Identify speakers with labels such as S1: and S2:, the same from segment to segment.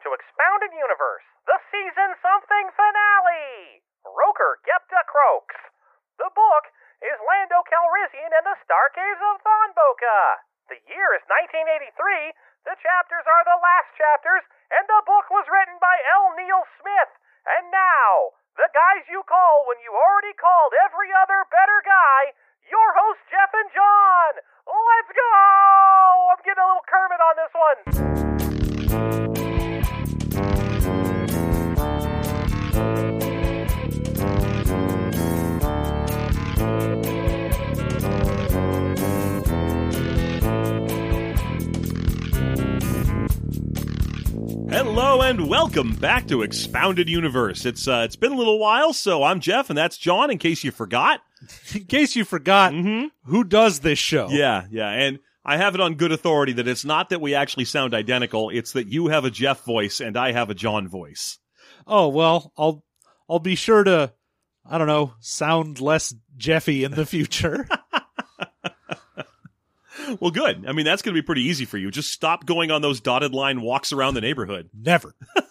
S1: to Expounded Universe, the season something finale! Roker Gepta Croaks. The book is Lando Calrissian and the Star Caves of Thonboka. The year is 1983, the chapters are the last chapters, and the book was written by L. Neil Smith. And now, the guys you call when you already called every other better guy, your hosts Jeff and John. Let's go! I'm getting a little Kermit on this one.
S2: Hello and welcome back to Expounded Universe. It's been a little while, so I'm Jeff and that's John, in case you forgot.
S3: In case you forgot, who does this show?
S2: Yeah, and I have it on good authority that it's not that we actually sound identical, it's that you have a Jeff voice and I have a John voice.
S3: Oh, well, I'll be sure to, I don't know, sound less Jeffy in the future.
S2: Well, good. I mean, that's going to be pretty easy for you. Just stop going on those dotted line walks around the neighborhood.
S3: Never.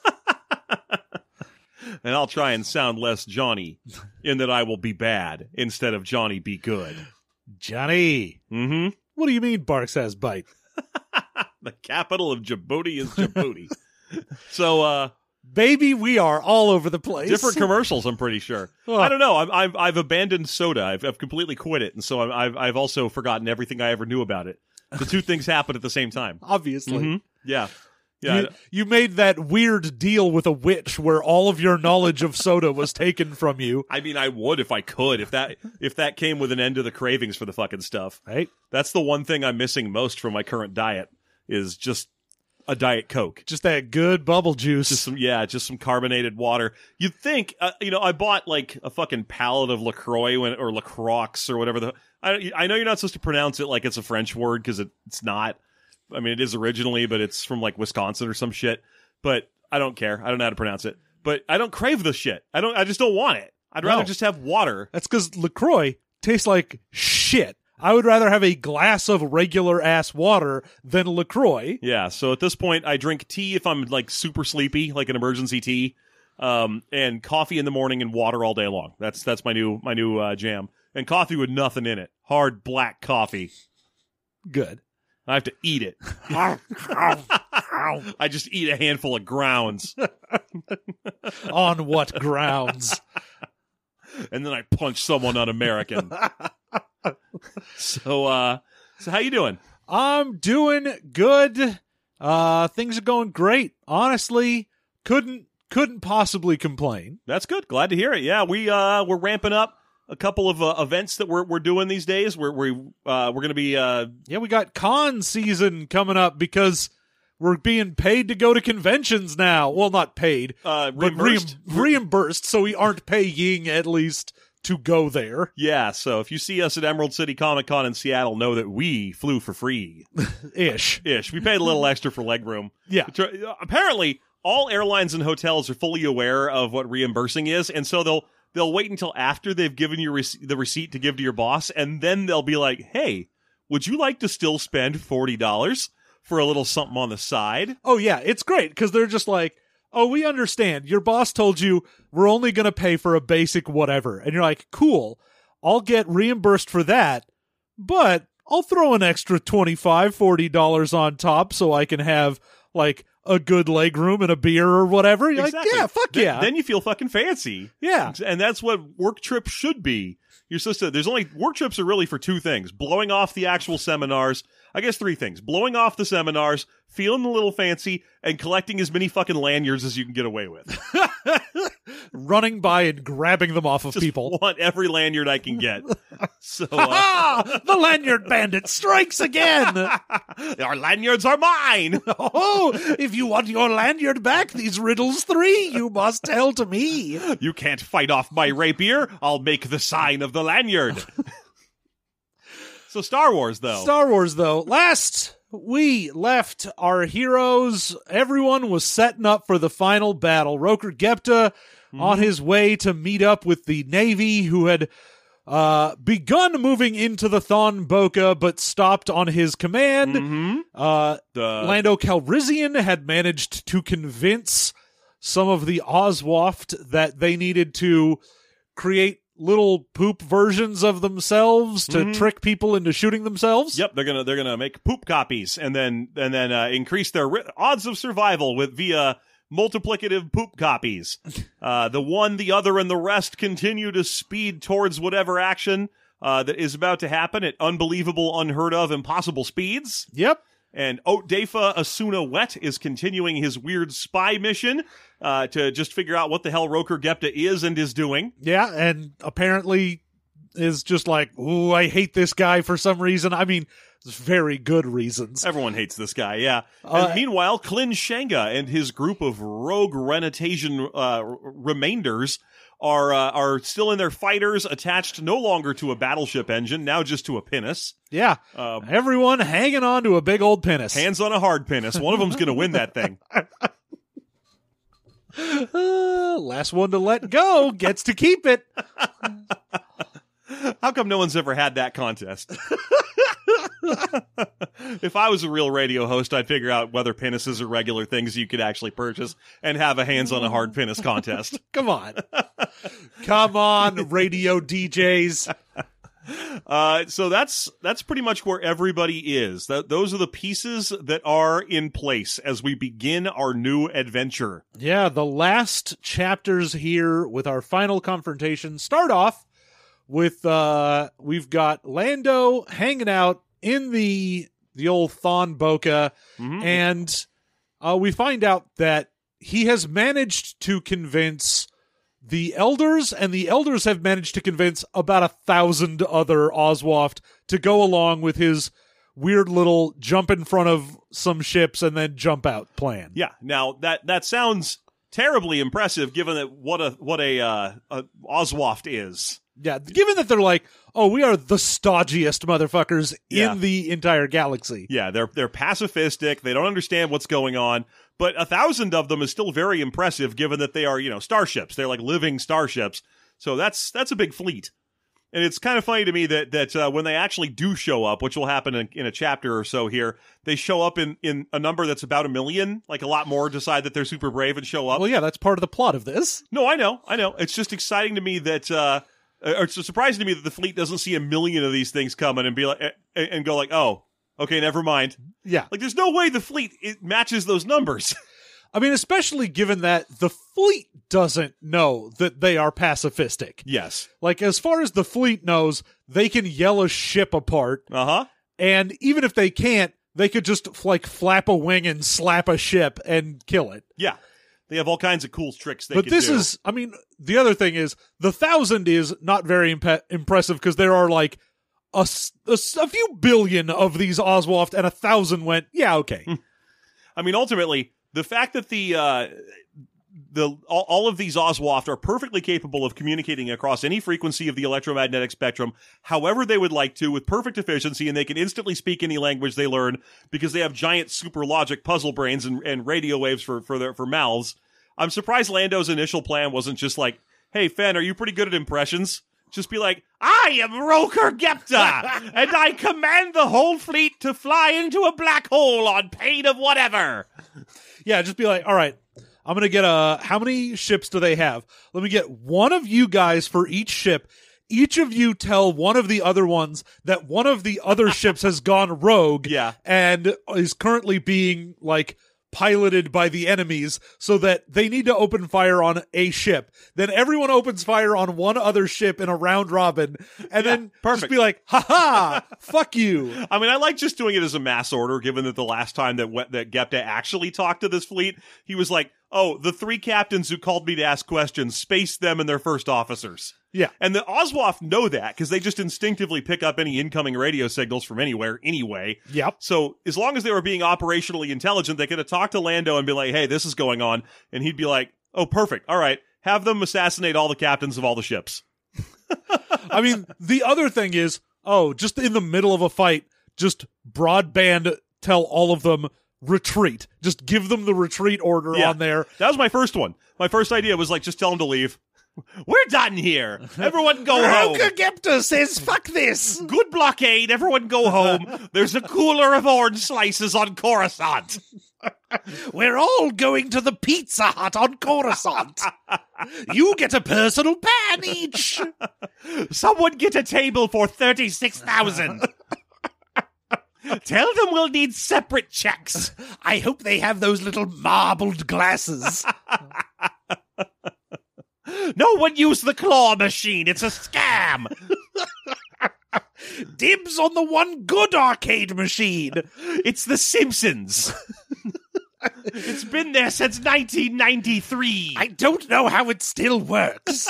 S2: And I'll try and sound less Johnny, in that I will be bad instead of Johnny be good.
S3: Johnny.
S2: Mm-hmm.
S3: What do you mean Barks has bite?
S2: The capital of Djibouti is Djibouti. So,
S3: baby, we are all over the place.
S2: different commercials, I'm pretty sure.
S3: Oh.
S2: I don't know. I've abandoned soda. I've completely quit it, and so I've also forgotten everything I ever knew about it. The two things happen at the same time.
S3: Obviously.
S2: Mhm. Yeah.
S3: You made that weird deal with a witch where all of your knowledge of soda was taken from you.
S2: I mean, I would if I could. If that came with an end to the cravings for the fucking stuff.
S3: Right?
S2: That's the one thing I'm missing most from my current diet is just a Diet Coke.
S3: Just that good bubble juice.
S2: Just some carbonated water. You'd think, I bought like a fucking pallet of LaCroix or LaCroix or whatever I know you're not supposed to pronounce it like it's a French word because it's not. I mean, it is originally, but it's from like Wisconsin or some shit. But I don't care. I don't know how to pronounce it. But I don't crave the shit. I just don't want it. I'd rather just have water.
S3: That's because LaCroix tastes like shit. I would rather have a glass of regular-ass water than LaCroix.
S2: Yeah, so at this point, I drink tea if I'm, like, super sleepy, like an emergency tea, and coffee in the morning and water all day long. That's my new jam. And coffee with nothing in it. Hard black coffee.
S3: Good.
S2: I have to eat it. I just eat a handful of grounds.
S3: On what grounds?
S2: And then I punch someone un-American. So how you doing?
S3: I'm doing good. Things are going great. Honestly, couldn't possibly complain.
S2: That's good. Glad to hear it. Yeah, we're ramping up a couple of events that we're doing these days. We're going to be
S3: we got con season coming up because we're being paid to go to conventions now. Well, not paid,
S2: reimbursed.
S3: but reimbursed. So we aren't paying at least to go there.
S2: Yeah, so if you see us at Emerald City Comic Con in Seattle, know that we flew for free.
S3: Ish.
S2: We paid a little extra for legroom.
S3: Yeah.
S2: Apparently, all airlines and hotels are fully aware of what reimbursing is, and so they'll wait until after they've given you the receipt to give to your boss, and then they'll be like, hey, would you like to still spend $40 for a little something on the side?
S3: Oh, yeah, it's great, because they're just like, oh, we understand. Your boss told you we're only going to pay for a basic whatever. And you're like, cool, I'll get reimbursed for that, but I'll throw an extra $25, $40 on top so I can have, like, a good legroom and a beer or whatever. You're
S2: exactly.
S3: like, yeah, fuck yeah.
S2: Then you feel fucking fancy.
S3: Yeah.
S2: And that's what work trips should be. You're supposed to, work trips are really for two things. Blowing off the actual seminars. I guess three things. Blowing off the seminars, feeling a little fancy, and collecting as many fucking lanyards as you can get away with.
S3: Running by and grabbing them off of
S2: Just
S3: people.
S2: Want every lanyard I can get. So
S3: the lanyard bandit strikes again.
S2: Our lanyards are mine.
S3: Oh, if you want your lanyard back, these riddles 3, you must tell to me.
S2: You can't fight off my rapier. I'll make the sign of the lanyard. So Star Wars, though. Last
S3: we left our heroes, everyone was setting up for the final battle. Roker Gepta on his way to meet up with the Navy, who had begun moving into the Thon Boca, but stopped on his command. Lando Calrissian had managed to convince some of the Oswaft that they needed to create little poop versions of themselves to trick people into shooting themselves.
S2: Yep, they're gonna make poop copies and then increase their odds of survival via multiplicative poop copies. The one, the other, and the rest continue to speed towards whatever action that is about to happen at unbelievable, unheard of, impossible speeds.
S3: Yep.
S2: And Otefa Asuna Wet is continuing his weird spy mission to just figure out what the hell Roker Gepta is and is doing.
S3: Yeah, and apparently is just like, ooh, I hate this guy for some reason. I mean, there's very good reasons.
S2: Everyone hates this guy, yeah. And meanwhile, Klin Shanga and his group of rogue Renatasian remainders are still in their fighters, attached no longer to a battleship engine, now just to a pinnace.
S3: Yeah, everyone hanging on to a big old pinnace.
S2: Hands on a hard pinnace. One of them's going to win that thing.
S3: Last one to let go gets to keep it.
S2: How come no one's ever had that contest? If I was a real radio host, I'd figure out whether pinnaces are regular things you could actually purchase and have a hands on a hard pinnace contest.
S3: Come on. Come on, radio DJs.
S2: So that's pretty much where everybody is. Those are the pieces that are in place as we begin our new adventure.
S3: Yeah, the last chapters here with our final confrontation start off with we've got Lando hanging out in the old Thon Boca, and we find out that he has managed to convince the elders, and the elders have managed to convince about 1,000 other Oswaft to go along with his weird little jump in front of some ships and then jump out plan.
S2: Yeah. Now that sounds terribly impressive, given that what a Oswaft is.
S3: Yeah, given that they're like, oh, we are the stodgiest motherfuckers in the entire galaxy.
S2: Yeah, they're pacifistic. They don't understand what's going on. But 1,000 of them is still very impressive, given that they are, starships. They're like living starships. So that's a big fleet. And it's kind of funny to me that when they actually do show up, which will happen in a chapter or so here, they show up in a number that's about 1 million. Like a lot more decide that they're super brave and show up.
S3: Well, yeah, that's part of the plot of this.
S2: No, I know. It's just exciting to me that. Or it's surprising to me that the fleet doesn't see 1 million of these things coming and be like, and go like, oh, okay, never mind.
S3: Yeah,
S2: like there's no way the fleet matches those numbers.
S3: I mean, especially given that the fleet doesn't know that they are pacifistic.
S2: Yes,
S3: like as far as the fleet knows, they can yell a ship apart. And even if they can't, they could just like flap a wing and slap a ship and kill it.
S2: Yeah. They have all kinds of cool tricks they can do.
S3: But this is, I mean, the other thing is, the 1,000 is not very impressive because there are like a few billion of these Oswaft, and 1,000 went, yeah, okay.
S2: I mean, ultimately, the fact that all of these Oswaft are perfectly capable of communicating across any frequency of the electromagnetic spectrum, however they would like to, with perfect efficiency, and they can instantly speak any language they learn because they have giant super logic puzzle brains and radio waves for mouths. I'm surprised Lando's initial plan wasn't just like, hey, Fen, are you pretty good at impressions? Just be like, I am Roker Gepta, and I command the whole fleet to fly into a black hole on pain of whatever.
S3: Yeah, just be like, all right, I'm going to get how many ships do they have? Let me get one of you guys for each ship. Each of you tell one of the other ones that one of the other ships has gone rogue and is currently being, like, piloted by the enemies so that they need to open fire on a ship. Then everyone opens fire on one other ship in a round robin, and then just be like, ha-ha, fuck you.
S2: I mean, I like just doing it as a mass order, given that the last time that Gepta actually talked to this fleet, he was like, oh, the 3 captains who called me to ask questions, space them and their first officers.
S3: Yeah.
S2: And the Oswaft know that because they just instinctively pick up any incoming radio signals from anywhere anyway.
S3: Yep.
S2: So as long as they were being operationally intelligent, they could have talked to Lando and be like, hey, this is going on. And he'd be like, oh, perfect. All right. Have them assassinate all the captains of all the ships.
S3: I mean, the other thing is, just in the middle of a fight, just broadband tell all of them, retreat. Just give them the retreat order on there.
S2: That was my first one. My first idea was like, just tell them to leave. We're done here. Everyone go home.
S3: Roker Gepta says, fuck this.
S2: Good blockade. Everyone go home. There's a cooler of orange slices on Coruscant.
S3: We're all going to the Pizza Hut on Coruscant. You get a personal pan each.
S2: Someone get a table for 36,000. Tell them we'll need separate checks.
S3: I hope they have those little marbled glasses.
S2: No one use the claw machine. It's a scam.
S3: Dibs on the one good arcade machine.
S2: It's The Simpsons. It's been there since 1993.
S3: I don't know how it still works.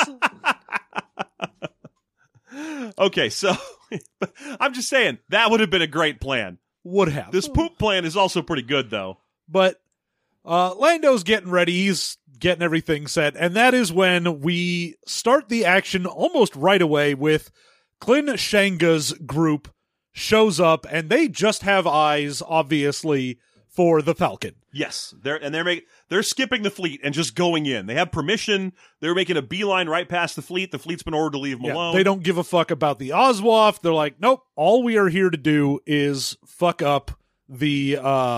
S2: Okay, so I'm just saying, that would have been a great plan.
S3: Would have.
S2: This poop plan is also pretty good, though.
S3: But Lando's getting ready. He's getting everything set. And that is when we start the action almost right away with Klin Shanga's group shows up, and they just have eyes, obviously, for the Falcon.
S2: Yes, they're skipping the fleet and just going in. They have permission. They're making a beeline right past the fleet. The fleet's been ordered to leave them alone.
S3: They don't give a fuck about the Oswaff. They're like, nope, all we are here to do is fuck up the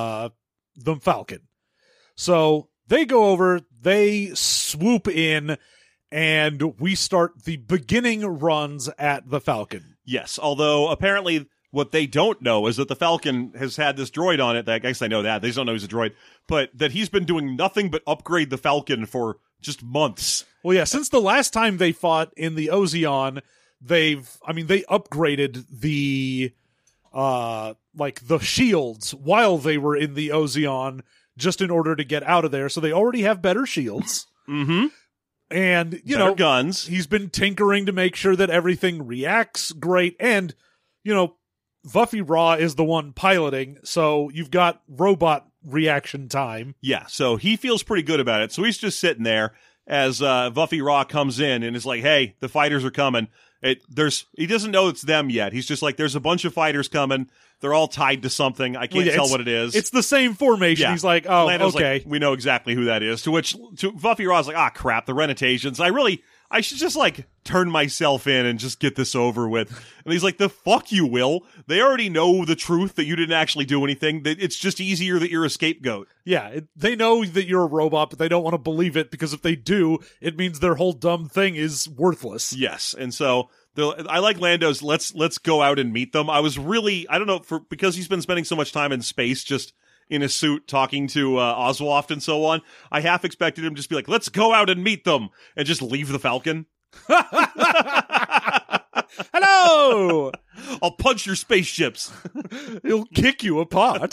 S3: Falcon. So they go over, they swoop in, and we start the beginning runs at the Falcon.
S2: Yes, although apparently what they don't know is that the Falcon has had this droid on it. I guess they know that. They just don't know he's a droid. But that he's been doing nothing but upgrade the Falcon for just months.
S3: Well, yeah, since the last time they fought in the Ozeon, they upgraded the the shields while they were in the Ozeon just in order to get out of there. So they already have better shields.
S2: Mm-hmm.
S3: And,
S2: better guns.
S3: He's been tinkering to make sure that everything reacts great. And, Vuffy Raw is the one piloting, so you've got robot reaction time.
S2: Yeah, so he feels pretty good about it. So he's just sitting there as Vuffy Raw comes in and is like, hey, the fighters are coming. He doesn't know it's them yet. He's just like, there's a bunch of fighters coming. They're all tied to something. I can't tell what it is.
S3: It's the same formation. Yeah. He's like, oh,
S2: Lando's
S3: okay.
S2: Like, we know exactly who that is. To Vuffy Raw's like, crap, the Renetations. I should just, turn myself in and just get this over with. And he's like, the fuck you will. They already know the truth that you didn't actually do anything. It's just easier that you're a scapegoat.
S3: Yeah, they know that you're a robot, but they don't want to believe it, because if they do, it means their whole dumb thing is worthless.
S2: Yes, and so I like Lando's let's go out and meet them. I was really, I don't know, because he's been spending so much time in space just in a suit talking to Oswaft and so on, I half expected him to just be like, let's go out and meet them, and just leave the Falcon.
S3: Hello!
S2: I'll punch your spaceships.
S3: He'll kick you apart.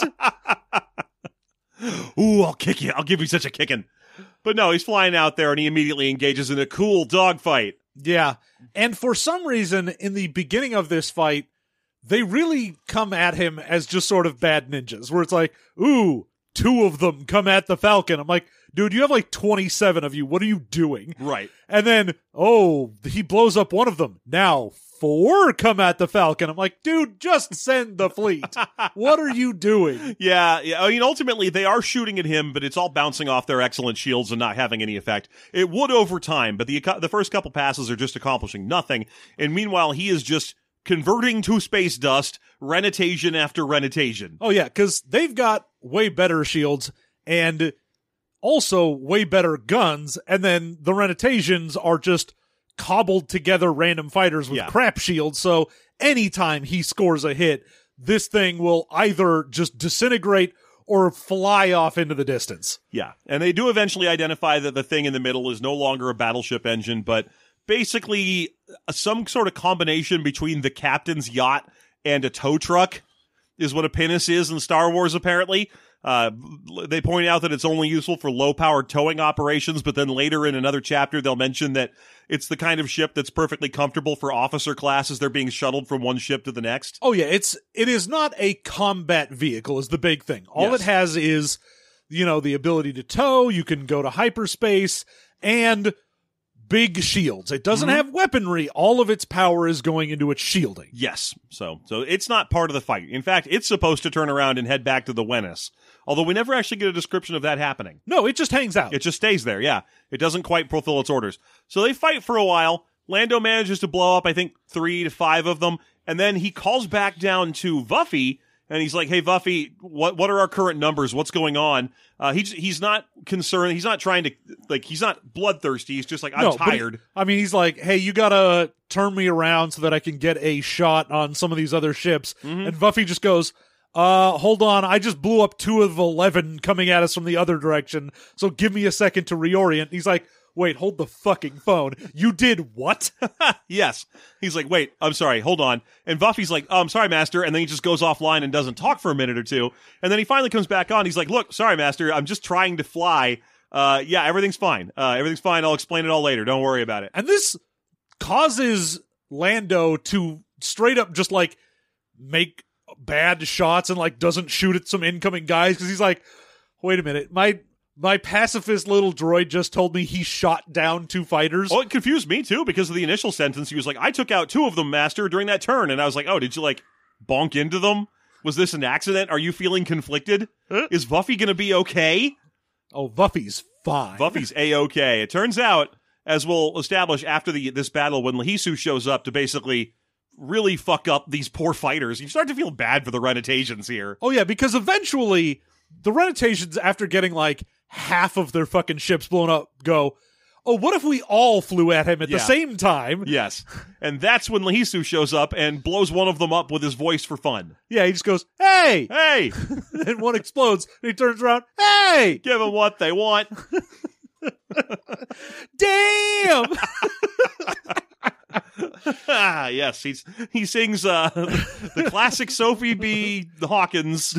S2: Ooh, I'll kick you. I'll give you such a kicking. But no, he's flying out there and he immediately engages in a cool dogfight.
S3: Yeah. And for some reason, in the beginning of this fight, they really come at him as just sort of bad ninjas, where it's like, ooh, 2 of them come at the Falcon. I'm like, dude, you have 27 of you. What are you doing?
S2: Right.
S3: And then, he blows up one of them. Now 4 come at the Falcon. I'm like, dude, just send the fleet. What are you doing?
S2: Yeah. I mean, ultimately, they are shooting at him, but it's all bouncing off their excellent shields and not having any effect. It would over time, but the first couple passes are just accomplishing nothing. And meanwhile, he is just converting to space dust, Renetation after Renetation.
S3: Oh, yeah, because they've got way better shields and also way better guns, and then the Renetations are just cobbled together random fighters with crap shields, so anytime he scores a hit, this thing will either just disintegrate or fly off into the distance.
S2: Yeah, and they do eventually identify that the thing in the middle is no longer a battleship engine, but basically some sort of combination between the captain's yacht and a tow truck is what a pinnace is in Star Wars, apparently. They point out that it's only useful for low-powered towing operations, but then later in another chapter, they'll mention that it's the kind of ship that's perfectly comfortable for officer class as they're being shuttled from one ship to the next.
S3: Oh, yeah, it is not a combat vehicle is the big thing. All it has is, the ability to tow, you can go to hyperspace, and big shields. It doesn't have weaponry. All of its power is going into its shielding.
S2: Yes. So it's not part of the fight. In fact, it's supposed to turn around and head back to the Wennis. Although we never actually get a description of that happening.
S3: No, it just hangs out.
S2: It just stays there, yeah. It doesn't quite fulfill its orders. So they fight for a while. Lando manages to blow up, I think, 3 to 5 of them. And then he calls back down to Vuffy, and he's like, hey, Vuffy, what are our current numbers? What's going on? He's not concerned. He's not trying to, like, he's not bloodthirsty. He's just like, I'm tired.
S3: He's like, hey, you gotta turn me around so that I can get a shot on some of these other ships.
S2: Mm-hmm.
S3: And Vuffy just goes, hold on, I just blew up 2 of 11 coming at us from the other direction, so give me a second to reorient. He's like, wait, hold the fucking phone. You did what?
S2: Yes. He's like, wait, I'm sorry, hold on. And Vuffy's like, oh, I'm sorry, Master. And then he just goes offline and doesn't talk for a minute or two. And then he finally comes back on. He's like, look, sorry, Master, I'm just trying to fly. Yeah, everything's fine. Everything's fine. I'll explain it all later. Don't worry about it.
S3: And this causes Lando to straight up just, like, make bad shots and, like, doesn't shoot at some incoming guys because he's like, wait a minute, my pacifist little droid just told me he shot down 2 fighters.
S2: Oh, it confused me, too, because of the initial sentence. He was like, I took out 2 of them, Master, during that turn. And I was like, oh, did you, like, bonk into them? Was this an accident? Are you feeling conflicted? Is Vuffy going to be okay?
S3: Oh, Vuffy's fine.
S2: Vuffy's A-okay. It turns out, as we'll establish after this battle, when Lahisu shows up to basically really fuck up these poor fighters, you start to feel bad for the Renetasians here.
S3: Oh, yeah, because eventually the Renetasians, after getting, like, half of their fucking ships blown up, go, oh, what if we all flew at him at the same time?
S2: Yes. And that's when Lahisu shows up and blows one of them up with his voice for fun.
S3: Yeah, he just goes, hey!
S2: Hey!
S3: And one explodes, and he turns around, hey!
S2: Give them what they want.
S3: Damn!
S2: Yes, he sings the classic Sophie B. Hawkins.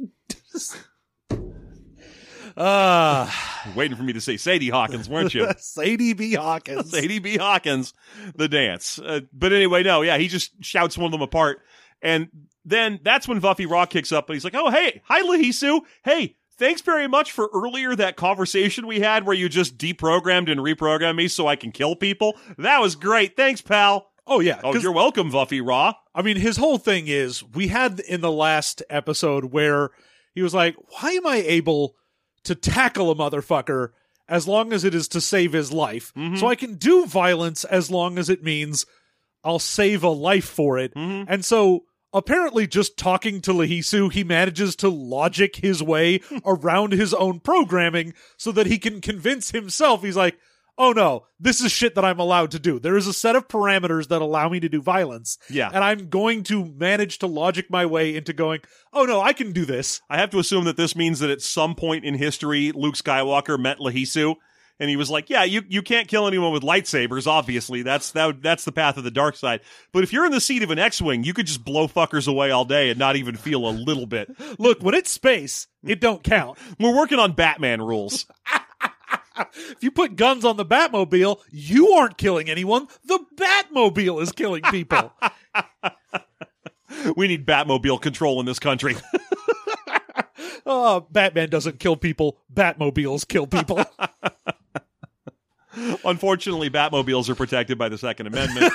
S2: Waiting for me to say Sadie Hawkins, weren't you?
S3: Sadie B. Hawkins.
S2: Sadie B. Hawkins, the dance. But anyway, no, yeah, he just shouts one of them apart. And then that's when Vuffy Raw kicks up, and he's like, oh, hey, hi, Lahisu. Hey, thanks very much for earlier that conversation we had where you just deprogrammed and reprogrammed me so I can kill people. That was great. Thanks, pal.
S3: Oh, yeah.
S2: Oh, you're welcome, Vuffy Raw.
S3: I mean, his whole thing is, we had in the last episode where he was like, why am I able to tackle a motherfucker as long as it is to save his life?
S2: Mm-hmm.
S3: So I can do violence as long as it means I'll save a life for it.
S2: Mm-hmm.
S3: And so apparently just talking to Lahisu, he manages to logic his way around his own programming so that he can convince himself. He's like, oh no, this is shit that I'm allowed to do. There is a set of parameters that allow me to do violence.
S2: Yeah.
S3: And I'm going to manage to logic my way into going, oh no, I can do this.
S2: I have to assume that this means that at some point in history, Luke Skywalker met Lahisu, and he was like, yeah, you can't kill anyone with lightsabers, obviously. That's the path of the dark side. But if you're in the seat of an X-Wing, you could just blow fuckers away all day and not even feel a little bit.
S3: Look, when it's space, it don't count.
S2: We're working on Batman rules.
S3: If you put guns on the Batmobile, you aren't killing anyone. The Batmobile is killing people.
S2: We need Batmobile control in this country.
S3: Batman doesn't kill people. Batmobiles kill people.
S2: Unfortunately, Batmobiles are protected by the Second Amendment.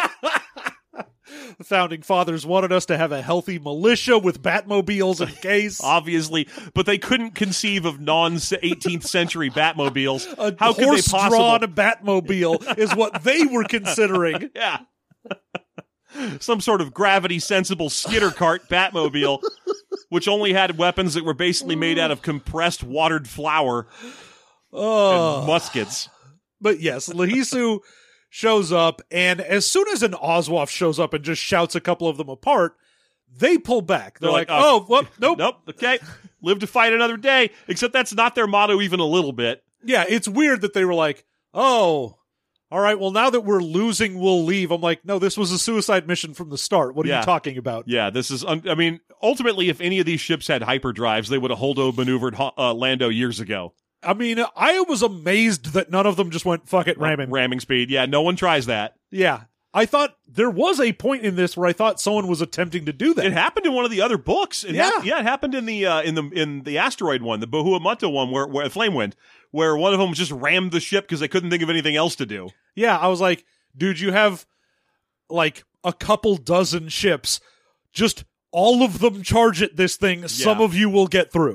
S3: The founding fathers wanted us to have a healthy militia with Batmobiles in case.
S2: Obviously, but they couldn't conceive of non-18th century Batmobiles.
S3: How could they possibly? Horse-drawn Batmobile is what they were considering.
S2: Yeah. Some sort of gravity-sensible skitter cart Batmobile, which only had weapons that were basically made out of compressed watered flour and muskets.
S3: But yes, Lahisu shows up, and as soon as an Oswaf shows up and just shouts a couple of them apart, they pull back. They're like, oh, whoop, nope.
S2: Nope, okay. Live to fight another day. Except that's not their motto even a little bit.
S3: Yeah, it's weird that they were like, oh, all right, well, now that we're losing, we'll leave. I'm like, no, this was a suicide mission from the start. What are you talking about?
S2: Yeah, this is, I mean, ultimately, if any of these ships had hyperdrives, they would have holdo-maneuvered Lando years ago.
S3: I mean, I was amazed that none of them just went, fuck it, ramming.
S2: Ramming speed. Yeah, no one tries that.
S3: Yeah. I thought there was a point in this where I thought someone was attempting to do that.
S2: It happened in one of the other books. It
S3: Yeah.
S2: it happened in the asteroid one, the Bohuamuto one, where Flamewind, where one of them just rammed the ship because they couldn't think of anything else to do.
S3: Yeah, I was like, dude, you have like a couple dozen ships. Just all of them charge at this thing. Some of you will get through.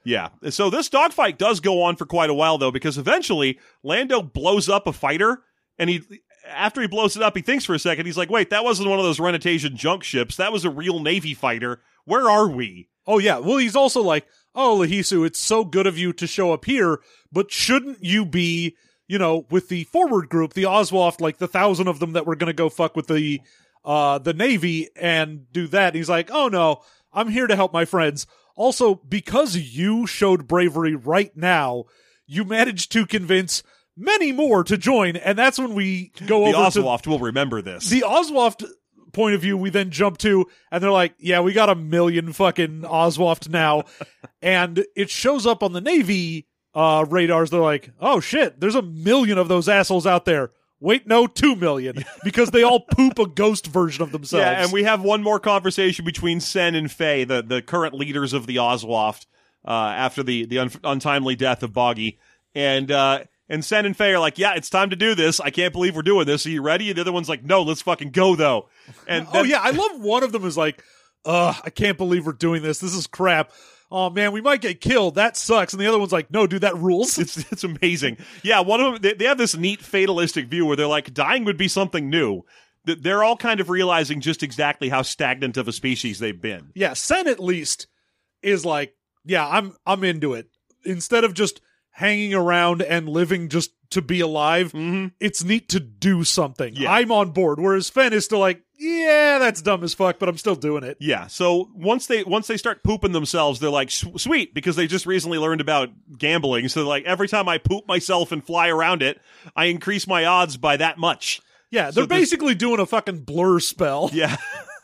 S2: Yeah. So this dogfight does go on for quite a while, though, because eventually Lando blows up a fighter, and after he blows it up, he thinks for a second, he's like, wait, that wasn't one of those Renetasian junk ships. That was a real Navy fighter. Where are we?
S3: Oh, yeah. Well, he's also like, oh, Lahisu, it's so good of you to show up here, but shouldn't you be, with the forward group, the Oswaft, like the 1,000 of them that were going to go fuck with the Navy and do that? And he's like, oh, no, I'm here to help my friends. Also, because you showed bravery right now, you managed to convince many more to join, and that's when we go over to...
S2: The Oswaft will remember this.
S3: The Oswaft point of view we then jump to, and they're like, yeah, we got 1 million fucking Oswaft now. And it shows up on the Navy radars. They're like, oh shit, there's 1 million of those assholes out there. Wait, no, 2 million, because they all poop a ghost version of themselves.
S2: Yeah, and we have one more conversation between Sen and Faye, the current leaders of the Oswaft, after the untimely death of Boggy. And Sen and Faye are like, yeah, it's time to do this. I can't believe we're doing this. Are you ready? And the other one's like, no, let's fucking go, though. And
S3: yeah, I love one of them is like, I can't believe we're doing this. This is crap. Oh man, we might get killed. That sucks. And the other one's like, no, dude, that rules.
S2: It's amazing. Yeah, one of them, they have this neat fatalistic view where they're like, dying would be something new. They're all kind of realizing just exactly how stagnant of a species they've been.
S3: Yeah, Sen at least is like, yeah, I'm into it. Instead of just hanging around and living just to be alive, it's neat to do something.
S2: Yeah.
S3: I'm on board. Whereas Fen is still like, yeah, that's dumb as fuck, but I'm still doing it.
S2: Yeah, so once they start pooping themselves, they're like, sweet, because they just recently learned about gambling. So like, every time I poop myself and fly around it, I increase my odds by that much.
S3: Yeah, they're basically doing a fucking blur spell.
S2: Yeah.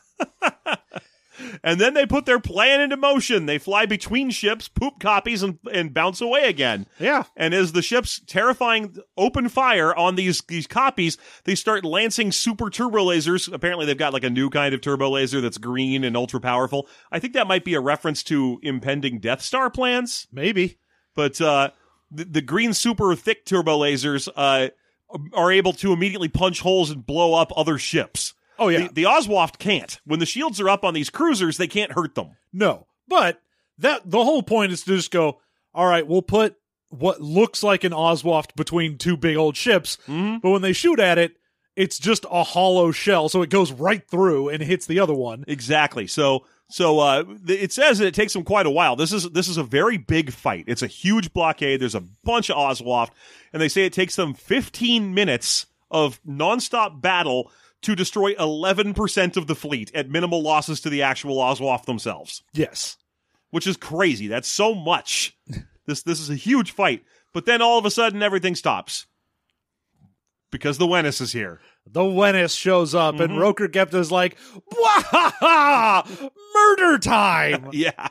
S2: And then they put their plan into motion. They fly between ships, poop copies, and bounce away again.
S3: Yeah.
S2: And as the ships terrifying open fire on these copies, they start lancing super turbo lasers. Apparently they've got like a new kind of turbo laser that's green and ultra powerful. I think that might be a reference to impending Death Star plans.
S3: Maybe.
S2: But the green super thick turbo lasers are able to immediately punch holes and blow up other ships.
S3: Oh, yeah.
S2: The Oswaft can't. When the shields are up on these cruisers, they can't hurt them.
S3: No. But the whole point is to just go, all right, we'll put what looks like an Oswaft between two big old ships, but when they shoot at it, it's just a hollow shell, so it goes right through and hits the other one.
S2: Exactly. So it says that it takes them quite a while. This is a very big fight. It's a huge blockade. There's a bunch of Oswaft, and they say it takes them 15 minutes of nonstop battle to destroy 11% of the fleet at minimal losses to the actual Oswaft themselves.
S3: Yes.
S2: Which is crazy. That's so much. This is a huge fight. But then all of a sudden everything stops. Because the Wennis is here.
S3: The Wennis shows up and Roker Gepta's like, Wahaha! Murder time!
S2: Yeah.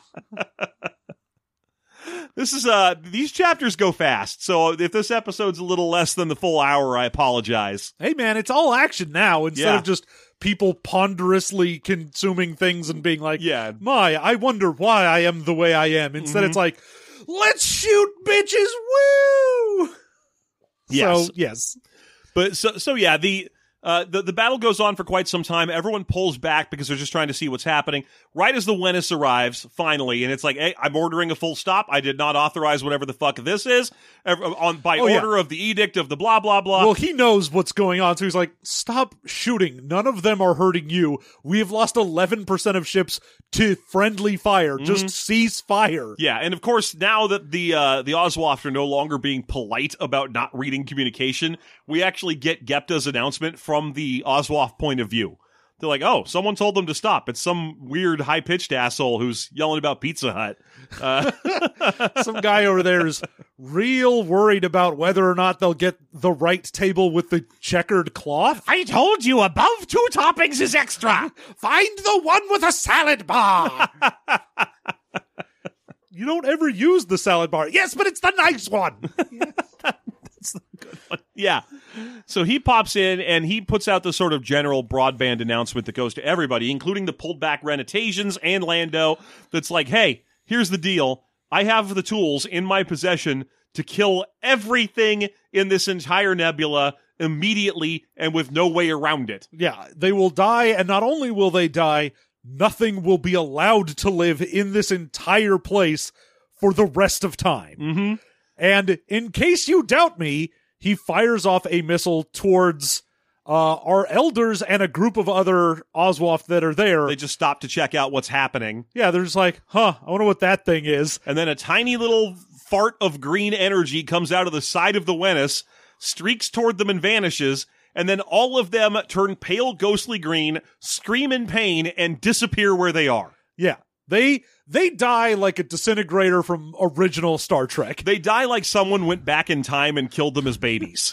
S2: This is these chapters go fast, so if this episode's a little less than the full hour, I apologize.
S3: Hey man, it's all action now instead of just people ponderously consuming things and being like,
S2: yeah,
S3: I wonder why I am the way I am. Instead it's like, let's shoot bitches, woo!
S2: Yes.
S3: So, yes.
S2: But so yeah, the battle goes on for quite some time. Everyone pulls back because they're just trying to see what's happening. Right as the Wennis arrives, finally, and it's like, hey, I'm ordering a full stop. I did not authorize whatever the fuck this is by order of the edict of the blah, blah, blah.
S3: Well, he knows what's going on, so he's like, stop shooting. None of them are hurting you. We have lost 11% of ships to friendly fire. Just cease fire.
S2: Yeah, and of course, now that the Oswaft are no longer being polite about not reading communication, we actually get Gepta's announcement from the Oswaft point of view. They're like, oh, someone told them to stop. It's some weird high-pitched asshole who's yelling about Pizza Hut.
S3: Some guy over there is real worried about whether or not they'll get the right table with the checkered cloth.
S1: I told you above 2 toppings is extra.
S3: Find the one with a salad bar. You don't ever use the salad bar. Yes, but it's the nice one.
S2: That's the good one. Yeah. So he pops in and he puts out the sort of general broadband announcement that goes to everybody, including the pulled back Renetasians and Lando, that's like, hey, here's the deal. I have the tools in my possession to kill everything in this entire nebula immediately and with no way around it.
S3: Yeah, they will die, and not only will they die, nothing will be allowed to live in this entire place for the rest of time.
S2: Mm-hmm.
S3: And in case you doubt me, he fires off a missile towards our elders and a group of other Oswath that are there.
S2: They just stop to check out what's happening.
S3: Yeah, they're just like, I wonder what that thing is.
S2: And then a tiny little fart of green energy comes out of the side of the Wennis, streaks toward them and vanishes, and then all of them turn pale ghostly green, scream in pain, and disappear where they are.
S3: Yeah. They die like a disintegrator from original Star Trek.
S2: They die like someone went back in time and killed them as babies.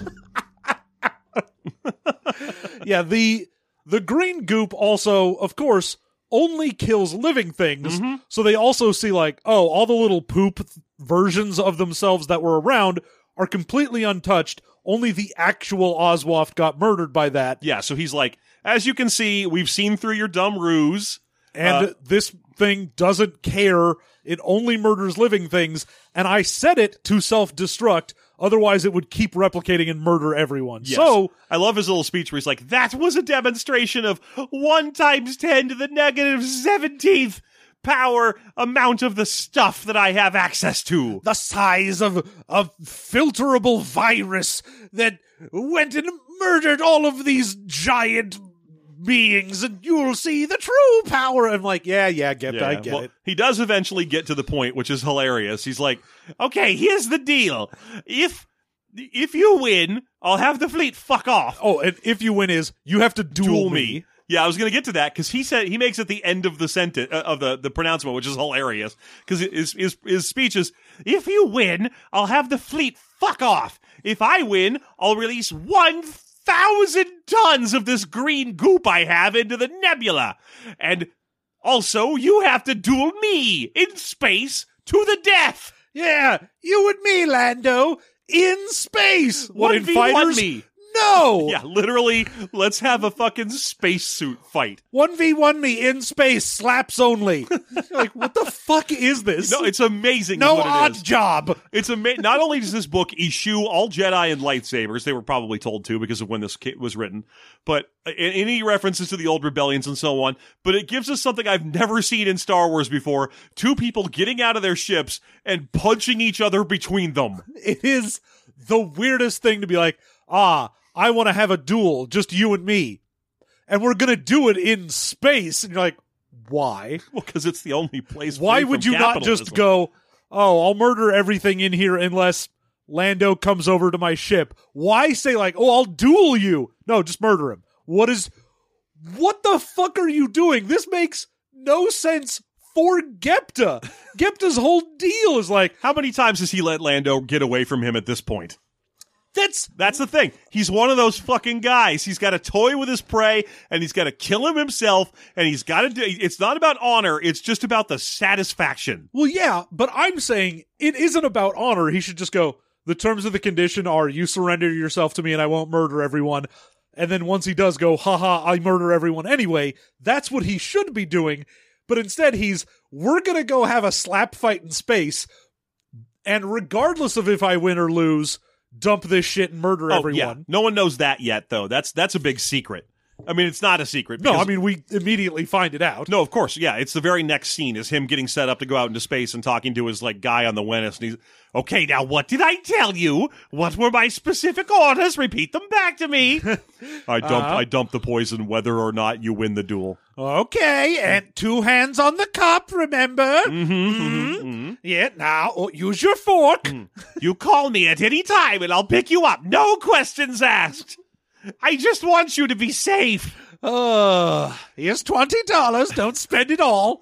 S3: Yeah, the green goop also, of course, only kills living things.
S2: Mm-hmm.
S3: So they also see like, all the little poop versions of themselves that were around are completely untouched. Only the actual Oswath got murdered by that.
S2: Yeah, so he's like, as you can see, we've seen through your dumb ruse.
S3: And this thing doesn't care. It only murders living things. And I set it to self-destruct. Otherwise, it would keep replicating and murder everyone.
S2: Yes.
S3: So
S2: I love his little speech where he's like, that was a demonstration of 1 times 10 to the negative 17th power amount of the stuff that I have access to.
S3: the size of a filterable virus that went and murdered all of these giant beings, and you'll see the true power. I'm like, yeah, Gepta, I get it.
S2: He does eventually get to the point, which is hilarious. He's like, okay, here's the deal. If you win, I'll have the fleet fuck off.
S3: Oh, and if you win is, you have to duel me.
S2: Yeah, I was going to get to that because he makes it the end of the sentence of the pronouncement, which is hilarious because his speech is, if you win, I'll have the fleet fuck off. If I win, I'll release 1,000 tons of this green goop I have into the nebula. And also, you have to duel me in space to the death.
S3: Yeah, you and me, Lando, in space. What, in
S2: 1v1
S3: fighters?
S2: me.
S3: No!
S2: Yeah, literally, let's have a fucking spacesuit fight.
S3: 1v1 me in space, slaps only. Like, what the fuck is this?
S2: No, it's amazing.
S3: No
S2: is what it
S3: odd
S2: is.
S3: job.
S2: It's not only does this book eschew all Jedi and lightsabers, they were probably told to because of when this was written, but any references to the old rebellions and so on, but it gives us something I've never seen in Star Wars before, 2 people getting out of their ships and punching each other between them.
S3: It is the weirdest thing to be like, I want to have a duel, just you and me. And we're going to do it in space. And you're like, why?
S2: Well, because it's the only place.
S3: Why
S2: free
S3: would
S2: from
S3: you not
S2: capitalism.
S3: just go, I'll murder everything in here unless Lando comes over to my ship? Why say like, I'll duel you? No, just murder him. What the fuck are you doing? This makes no sense for Gepta. Gepta's whole deal is like,
S2: how many times has he let Lando get away from him at this point?
S3: That's
S2: the thing. He's one of those fucking guys. He's got to toy with his prey, and he's got to kill him himself, and he's got to do. It's not about honor. It's just about the satisfaction.
S3: Well, yeah, but I'm saying it isn't about honor. He should just go, the terms of the condition are you surrender yourself to me and I won't murder everyone. And then once he does go, haha, I murder everyone anyway, that's what he should be doing. But instead we're going to go have a slap fight in space, and regardless of if I win or lose, dump this shit and murder everyone.
S2: Yeah. No one knows that yet, though. That's a big secret. I mean, it's not a secret.
S3: No, I mean, we immediately find it out.
S2: No, of course, yeah. It's the very next scene is him getting set up to go out into space and talking to his like guy on the Wennis, and he's, okay, now what did I tell you? What were my specific orders? Repeat them back to me. I dump the poison whether or not you win the duel.
S3: Okay, and 2 hands on the cup, remember?
S2: Mm-hmm.
S3: Yeah, now use your fork.
S2: You call me at any time and I'll pick you up. No questions asked. I just want you to be safe.
S3: Here's $20. Don't spend it all.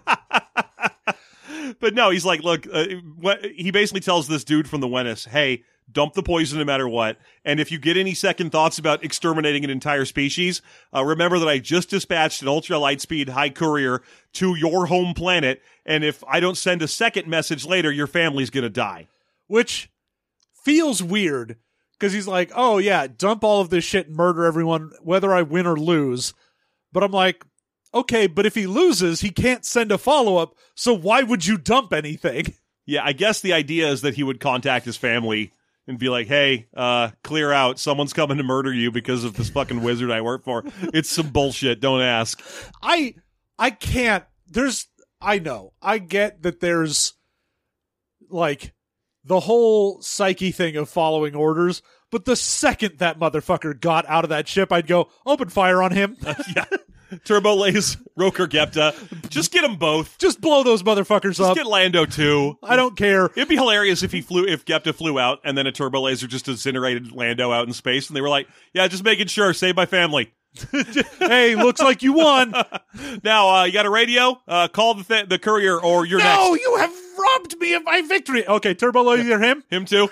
S2: But no, he's like, look, he basically tells this dude from the Wennis, hey, dump the poison no matter what. And if you get any second thoughts about exterminating an entire species, remember that I just dispatched an ultra light speed high courier to your home planet. And if I don't send a second message later, your family's going to die.
S3: Which feels weird because he's like, oh yeah, dump all of this shit and murder everyone, whether I win or lose. But I'm like, okay, but if he loses, he can't send a follow-up, so why would you dump anything?
S2: Yeah, I guess the idea is that he would contact his family and be like, hey, clear out. Someone's coming to murder you because of this fucking wizard I work for. It's some bullshit. Don't ask.
S3: I can't. I know. I get that there's like the whole psyche thing of following orders. But the second that motherfucker got out of that ship, I'd go, open fire on him.
S2: Yeah. Turbo Laze, Roker Gepta. Just get them both.
S3: Just blow those motherfuckers up.
S2: Just get Lando too.
S3: I don't care.
S2: It'd be hilarious if Gepta flew out and then a Turbo Laser just incinerated Lando out in space and they were like, yeah, just making sure, save my family.
S3: Hey, looks like you won.
S2: Now, you got a radio? Call the courier or you're next.
S3: No, you have robbed me of my victory. Okay, Turbo Laser, him?
S2: Him too.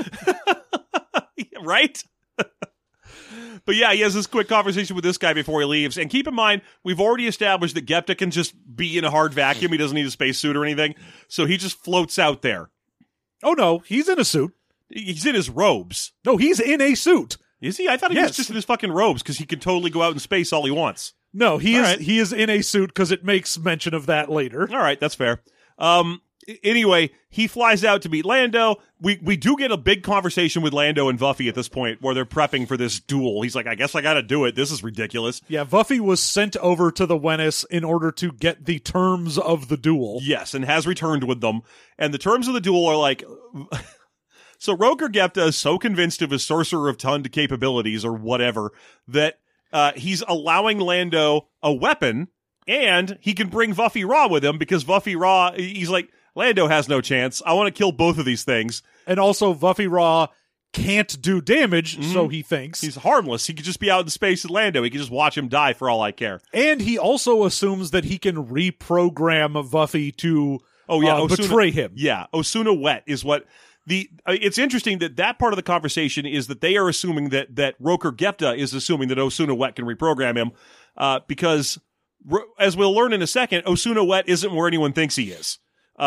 S2: Right? But yeah, he has this quick conversation with this guy before he leaves. And keep in mind, we've already established that Gepta can just be in a hard vacuum. He doesn't need a spacesuit or anything. So he just floats out there.
S3: Oh, no, he's in a suit.
S2: He's in his robes.
S3: No, he's in a suit.
S2: Is he? I thought he was just in his fucking robes because he can totally go out in space all he wants.
S3: No, he is in a suit because it makes mention of that later.
S2: All right, that's fair. Anyway, he flies out to meet Lando. We do get a big conversation with Lando and Vuffy at this point where they're prepping for this duel. He's like, I guess I gotta do it. This is ridiculous.
S3: Yeah, Vuffy was sent over to the Wennis in order to get the terms of the duel.
S2: Yes, and has returned with them. And the terms of the duel are like... So Roker Gepta is so convinced of his Sorcerer of Tund capabilities or whatever that he's allowing Lando a weapon and he can bring Vuffy Raw with him because Vuffy Raw, he's like, Lando has no chance. I want to kill both of these things.
S3: And also Vuffy Raw can't do damage, so he thinks.
S2: He's harmless. He could just be out in space with Lando. He could just watch him die for all I care.
S3: And he also assumes that he can reprogram Vuffy to
S2: Osuna,
S3: betray him.
S2: Yeah, Osuna Wet is what... it's interesting that part of the conversation is that they are assuming that Roker Gepta is assuming that Osuna Wet can reprogram him, because as we'll learn in a second, Osuna Wet isn't where anyone thinks he is.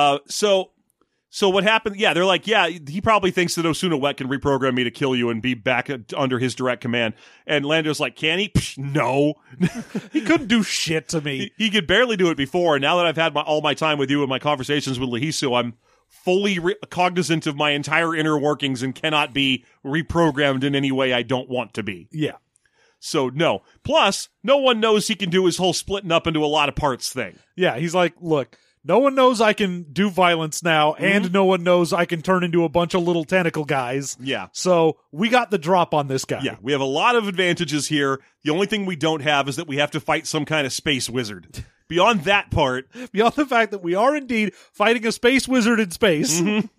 S2: So what happened? Yeah, they're like, yeah, he probably thinks that Osuna Wet can reprogram me to kill you and be back under his direct command. And Lando's like, can he? Psh, no.
S3: He couldn't do shit to me.
S2: He could barely do it before. And now that I've had all my time with you and my conversations with Lahisu, I'm fully cognizant of my entire inner workings and cannot be reprogrammed in any way I don't want to be.
S3: Yeah.
S2: So, no. Plus, no one knows he can do his whole splitting up into a lot of parts thing.
S3: Yeah, he's like, look, no one knows I can do violence now, and no one knows I can turn into a bunch of little tentacle guys.
S2: Yeah.
S3: So, we got the drop on this guy.
S2: Yeah, we have a lot of advantages here. The only thing we don't have is that we have to fight some kind of space wizard. Beyond that part.
S3: Beyond the fact that we are indeed fighting a space wizard in space.
S2: Mm-hmm.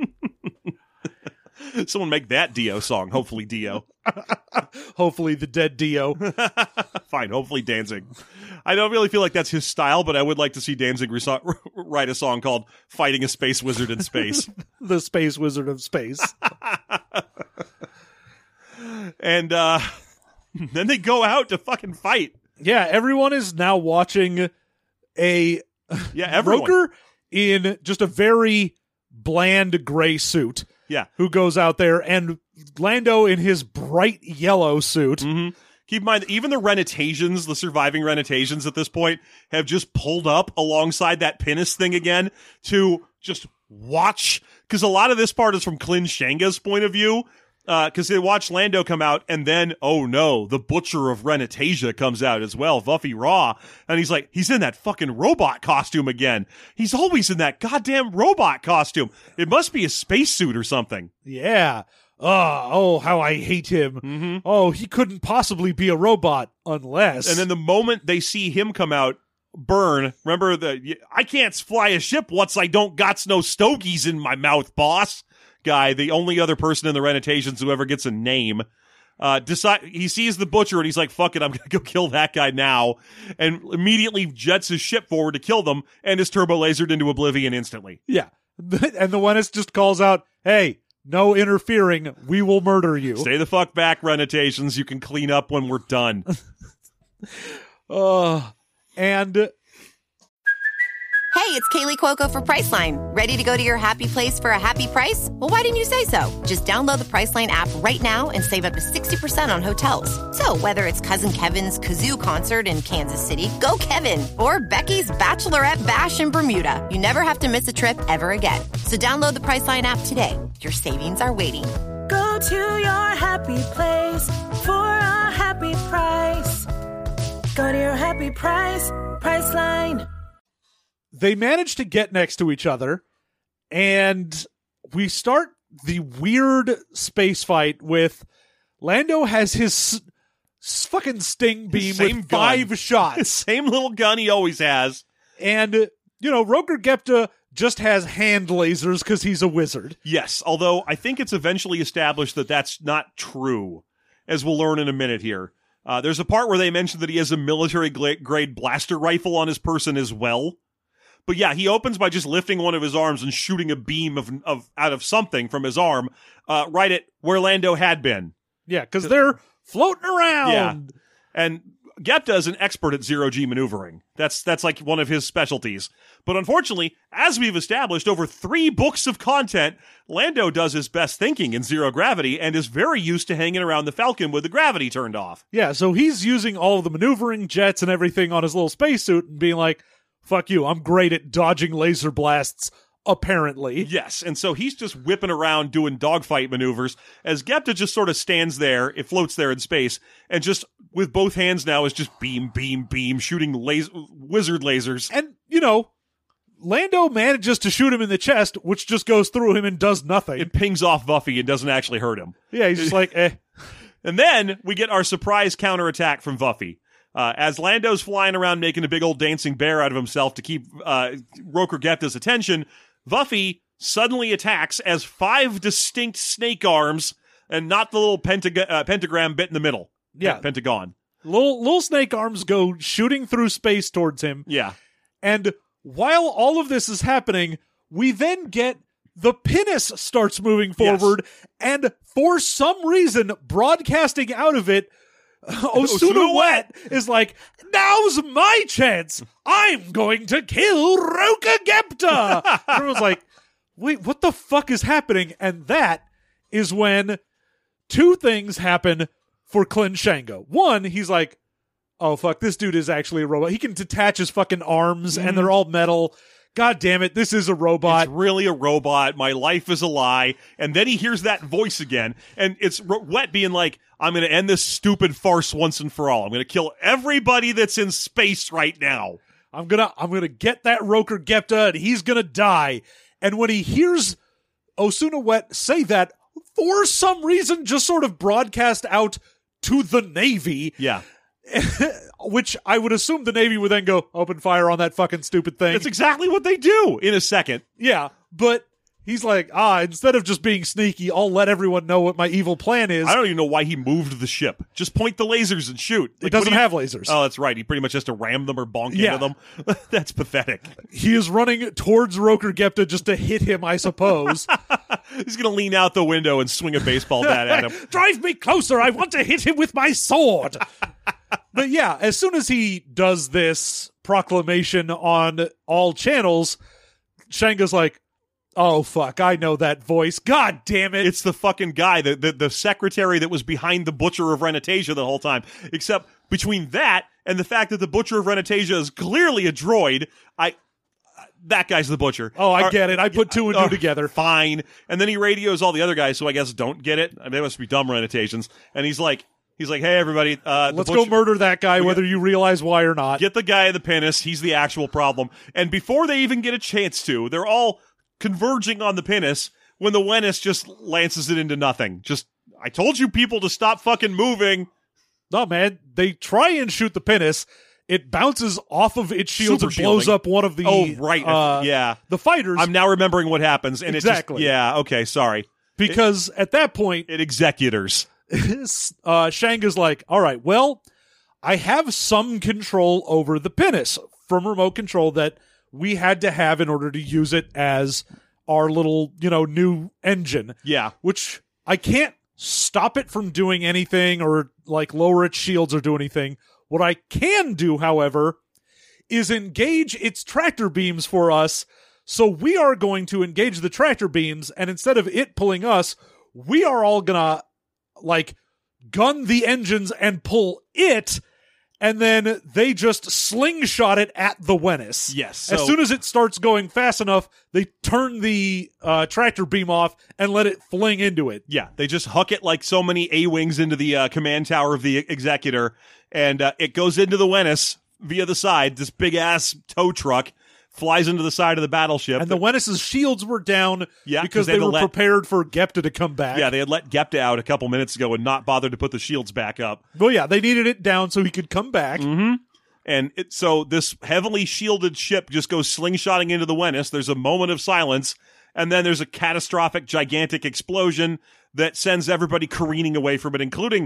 S2: Someone make that Dio song. Hopefully Dio.
S3: Hopefully the dead Dio.
S2: Fine, hopefully Danzig. I don't really feel like that's his style, but I would like to see Danzig write a song called Fighting a Space Wizard in Space.
S3: The Space Wizard of Space.
S2: And then they go out to fucking fight.
S3: Yeah, everyone is now watching
S2: everyone.
S3: Roker in just a very bland gray suit.
S2: Yeah.
S3: Who goes out there, and Lando in his bright yellow suit.
S2: Mm-hmm. Keep in mind, even the Renetasians, the surviving Renetasians at this point, have just pulled up alongside that pinnace thing again to just watch. Because a lot of this part is from Klin Shanga's point of view. Because they watch Lando come out, and then, oh no, the Butcher of Renetasia comes out as well, Vuffy Raw, and he's like, he's in that fucking robot costume again. He's always in that goddamn robot costume. It must be a spacesuit or something.
S3: Yeah. Oh, how I hate him.
S2: Mm-hmm.
S3: Oh, he couldn't possibly be a robot unless...
S2: And then the moment they see him come out, Burn, remember I can't fly a ship once I don't got no stogies in my mouth, boss. Guy, the only other person in the Renetasians who ever gets a name, he sees the Butcher and he's like, fuck it, I'm gonna go kill that guy now, and immediately jets his ship forward to kill them and is turbo lasered into oblivion instantly.
S3: Yeah. And the Wennis just calls out, hey, no interfering, we will murder you.
S2: Stay the fuck back, Renetasians, you can clean up when we're done.
S3: And...
S4: Hey, it's Kaylee Cuoco for Priceline. Ready to go to your happy place for a happy price? Well, why didn't you say so? Just download the Priceline app right now and save up to 60% on hotels. So whether it's Cousin Kevin's Kazoo Concert in Kansas City, go Kevin, or Becky's Bachelorette Bash in Bermuda, you never have to miss a trip ever again. So download the Priceline app today. Your savings are waiting.
S5: Go to your happy place for a happy price. Go to your happy price, Priceline.
S3: They manage to get next to each other, And we start the weird space fight with Lando has his fucking sting beam
S2: Same
S3: with
S2: gun.
S3: 5 shots.
S2: Same little gun he always has.
S3: And, Roker Gepta just has hand lasers because he's a wizard.
S2: Yes, although I think it's eventually established that that's not true, as we'll learn in a minute here. There's a part where they mention that he has a military-grade blaster rifle on his person as well. But yeah, he opens by just lifting one of his arms and shooting a beam of out of something from his arm right at where Lando had been.
S3: Yeah, because they're floating around.
S2: Yeah. And Gepta is an expert at zero-G maneuvering. That's like one of his specialties. But unfortunately, as we've established over 3 books of content, Lando does his best thinking in zero gravity and is very used to hanging around the Falcon with the gravity turned off.
S3: Yeah, so he's using all of the maneuvering jets and everything on his little spacesuit and being like, fuck you, I'm great at dodging laser blasts, apparently.
S2: Yes, and so he's just whipping around doing dogfight maneuvers as Gepta just sort of stands there, it floats there in space, and just with both hands now is just beam, beam, beam, shooting wizard lasers.
S3: And, Lando manages to shoot him in the chest, which just goes through him and does nothing.
S2: It pings off Buffy and doesn't actually hurt him.
S3: Yeah, he's just like, eh.
S2: And then we get our surprise counterattack from Buffy. As Lando's flying around making a big old dancing bear out of himself to keep Roker Gepta's attention, Buffy suddenly attacks as 5 distinct snake arms and not the little pentagram bit in the middle.
S3: Yeah.
S2: Pentagon.
S3: Little snake arms go shooting through space towards him.
S2: Yeah.
S3: And while all of this is happening, we then get the pinnace starts moving forward, and for some reason, broadcasting out of it, Osuna Wet is like, now's my chance. I'm going to kill Roker Gepta. Everyone's like, wait, what the fuck is happening? And that is when 2 things happen for Clint Shango. One, he's like, oh fuck, this dude is actually a robot. He can detach his fucking arms and they're all metal. God damn it, this is a robot.
S2: It's really a robot. My life is a lie. And then he hears that voice again, and it's Wet being like, I'm going to end this stupid farce once and for all. I'm going to kill everybody that's in space right now.
S3: I'm gonna get that Roker Gepta, and he's gonna die. And when he hears Osuna Wet say that, for some reason, just sort of broadcast out to the Navy.
S2: Yeah.
S3: Which I would assume the Navy would then go, open fire on that fucking stupid thing.
S2: That's exactly what they do in a second.
S3: Yeah, but he's like, instead of just being sneaky, I'll let everyone know what my evil plan is.
S2: I don't even know why he moved the ship. Just point the lasers and shoot.
S3: It doesn't have lasers.
S2: Oh, that's right. He pretty much has to ram them or bonk into them. That's pathetic.
S3: He is running towards Roker Gepta just to hit him, I suppose.
S2: He's going to lean out the window and swing a baseball bat at him.
S3: Drive me closer. I want to hit him with my sword. But yeah, as soon as he does this proclamation on all channels, Shanga's like, oh, fuck, I know that voice. God damn it.
S2: It's the fucking guy, the secretary that was behind the Butcher of Renetasia the whole time. Except between that and the fact that the Butcher of Renetasia is clearly a droid, that guy's the Butcher.
S3: Oh, I get it. I put 2 and 2 together.
S2: Fine. And then he radios all the other guys who I guess don't get it. I mean, they must be dumb Renetasians. And he's like, hey, everybody.
S3: Let's go murder that guy, whether you realize why or not.
S2: Get the guy in the pinnace. He's the actual problem. And before they even get a chance to, they're all converging on the pinnace when the Wennis just lances it into nothing. Just, I told you people to stop fucking moving.
S3: No, man. They try and shoot the pinnace. It bounces off of its shields
S2: Super
S3: and blows
S2: shielding.
S3: up one of the
S2: yeah,
S3: the fighters.
S2: I'm now remembering what happens. And
S3: Exactly.
S2: Okay, sorry.
S3: Because at that point,
S2: It executors.
S3: Shanga's like, all right, well, I have some control over the pinnace from remote control that we had to have in order to use it as our little, new engine.
S2: Yeah.
S3: Which I can't stop it from doing anything or like lower its shields or do anything. What I can do, however, is engage its tractor beams for us. So we are going to engage the tractor beams, and instead of it pulling us, we are all gonna gun the engines and pull it, and then they just slingshot it at the Wennis.
S2: Yes.
S3: As soon as it starts going fast enough, they turn the tractor beam off and let it fling into it.
S2: Yeah, they just huck it like so many A-wings into the command tower of the Executor, and it goes into the Wennis via the side, this big-ass tow truck, flies into the side of the battleship.
S3: And the Wennis's shields were down
S2: Yeah, 'cause
S3: because
S2: they
S3: they
S2: had to
S3: were
S2: let-
S3: prepared for Gepta to come back.
S2: yeah, they had let Gepta out a couple minutes ago and not bothered to put the shields back up.
S3: Well, yeah, they needed it down so he could come back.
S2: And so this heavily shielded ship just goes slingshotting into the Wennis. There's a moment of silence, and then there's a catastrophic, gigantic explosion that sends everybody careening away from it, including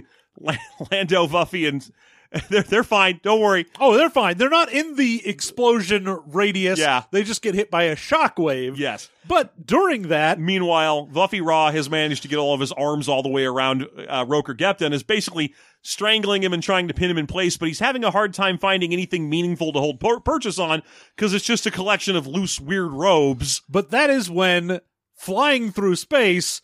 S2: Lando, Vuffy, and they're fine. Don't worry.
S3: Oh, they're fine. They're not in the explosion radius.
S2: Yeah.
S3: They just get hit by a shockwave.
S2: Yes.
S3: But during that,
S2: Meanwhile, Vuffy Raw has managed to get all of his arms all the way around Roker Gepta and is basically strangling him and trying to pin him in place, but he's having a hard time finding anything meaningful to hold purchase on because it's just a collection of loose, weird robes.
S3: but that is when flying through space,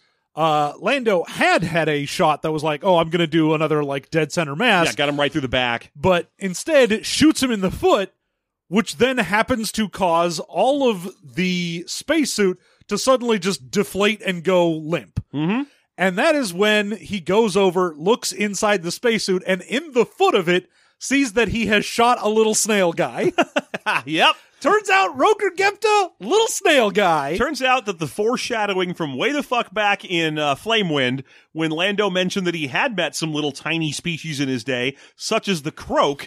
S3: Lando had a shot that was like, oh, I'm going to do another like dead center mass.
S2: Yeah, got him right through the back.
S3: But instead it shoots him in the foot, which then happens to cause all of the spacesuit to suddenly just deflate and go limp.
S2: Mm-hmm.
S3: And that is when he goes over, looks inside the spacesuit, and in the foot of it, sees that he has shot a little snail guy.
S2: Yep.
S3: Turns out Roker Gepta, little snail guy.
S2: Turns out that the foreshadowing from way the fuck back in Flamewind, when Lando mentioned that he had met some little tiny species in his day, such as the croak,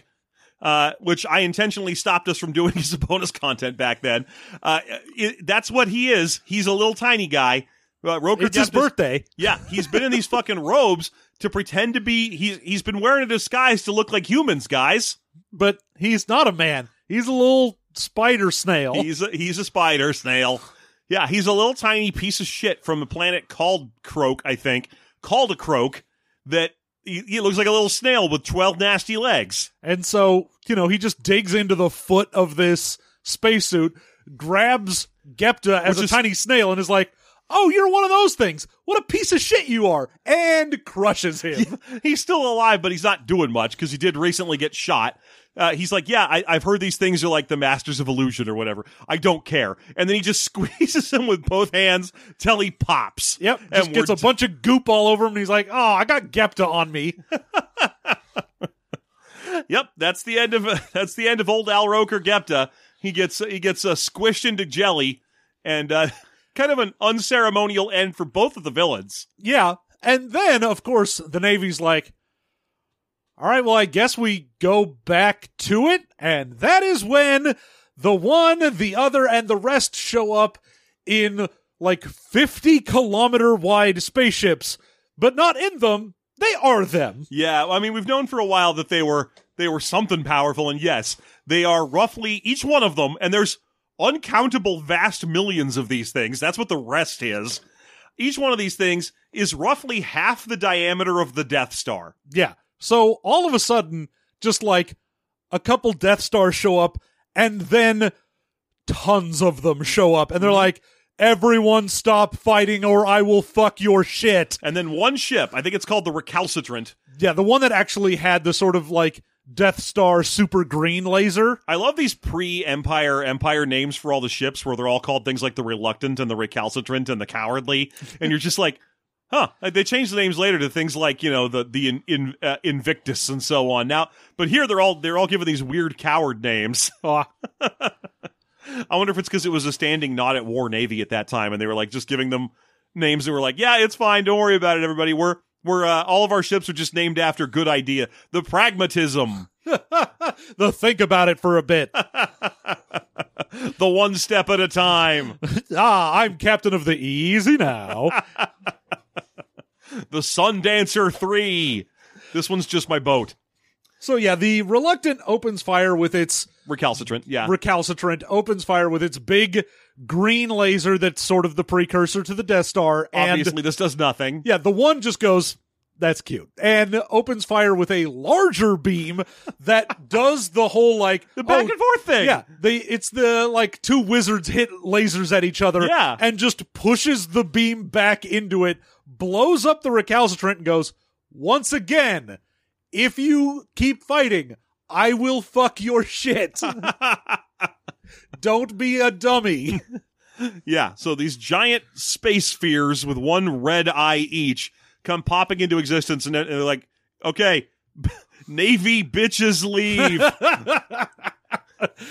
S2: which I intentionally stopped us from doing as a bonus content back then. That's what he is. He's a little tiny guy. Roker
S3: It's his
S2: Gepta's-
S3: birthday.
S2: Yeah, he's been in these fucking robes to pretend to be. He's been wearing a disguise to look like humans, guys.
S3: But he's not a man. He's a little spider snail.
S2: He's a spider snail. Yeah, he's a little tiny piece of shit from a planet called Croak, I think, called a croak. That he looks like a little snail with 12 nasty legs.
S3: And so, he just digs into the foot of this spacesuit, grabs Gepta as
S2: Which
S3: a
S2: is-
S3: tiny snail, and is like, oh, you're one of those things. What a piece of shit you are. And crushes him.
S2: He's still alive, but he's not doing much because he did recently get shot. He's like, yeah, I've heard these things are like the masters of illusion or whatever. I don't care. And then he just squeezes him with both hands till he pops.
S3: Yep.
S2: And
S3: Just gets
S2: we're
S3: a bunch of goop all over him, and he's like, oh, I got Gepta on me.
S2: Yep, that's the end of old Al Roker Gepta. He gets squished into jelly, and kind of an unceremonial end for both of the villains.
S3: Yeah. And then, of course, the Navy's like, all right, well, I guess we go back to it. And that is when the one, the other, and the rest show up in like 50-kilometer wide spaceships, but not in them. They are them.
S2: Yeah, I mean, we've known for a while that they were something powerful, and yes, they are roughly each one of them, and there's uncountable vast millions of these things. That's what the rest is. Each one of these things is roughly half the diameter of the Death Star.
S3: Yeah. So all of a sudden, just like a couple Death Stars show up, and then tons of them show up, and they're like, everyone stop fighting or I will fuck your shit.
S2: And then one ship, I think it's called the Recalcitrant.
S3: Yeah, the one that actually had the sort of like Death Star super green laser.
S2: I love these pre-Empire names for all the ships where they're all called things like the Reluctant and the Recalcitrant and the Cowardly, and you're just like, huh? They changed the names later to things like the Invictus and so on. Now, but here they're all given these weird coward names.
S3: Oh,
S2: I wonder if it's because it was a standing not at war navy at that time, and they were like just giving them names that were like, yeah, it's fine, don't worry about it, everybody. We're all of our ships are just named after good idea. The Pragmatism.
S3: the think about it for a bit.
S2: The one step at a time.
S3: I'm captain of the Easy Now.
S2: The Sundancer 3. This one's just my boat.
S3: So yeah, the Reluctant opens fire with its
S2: Recalcitrant, yeah.
S3: Recalcitrant opens fire with its big green laser that's sort of the precursor to the Death Star. And
S2: Obviously, this does nothing.
S3: yeah, the one just goes, that's cute, and opens fire with a larger beam that does the whole like
S2: The back and forth thing.
S3: Yeah, it's the like two wizards hit lasers at each other,
S2: Yeah.
S3: and just pushes the beam back into it, blows up the Recalcitrant, and goes, once again, if you keep fighting, I will fuck your shit. Don't be a dummy.
S2: Yeah, so these giant space spheres with one red eye each come popping into existence, and they're like, okay, Navy bitches leave.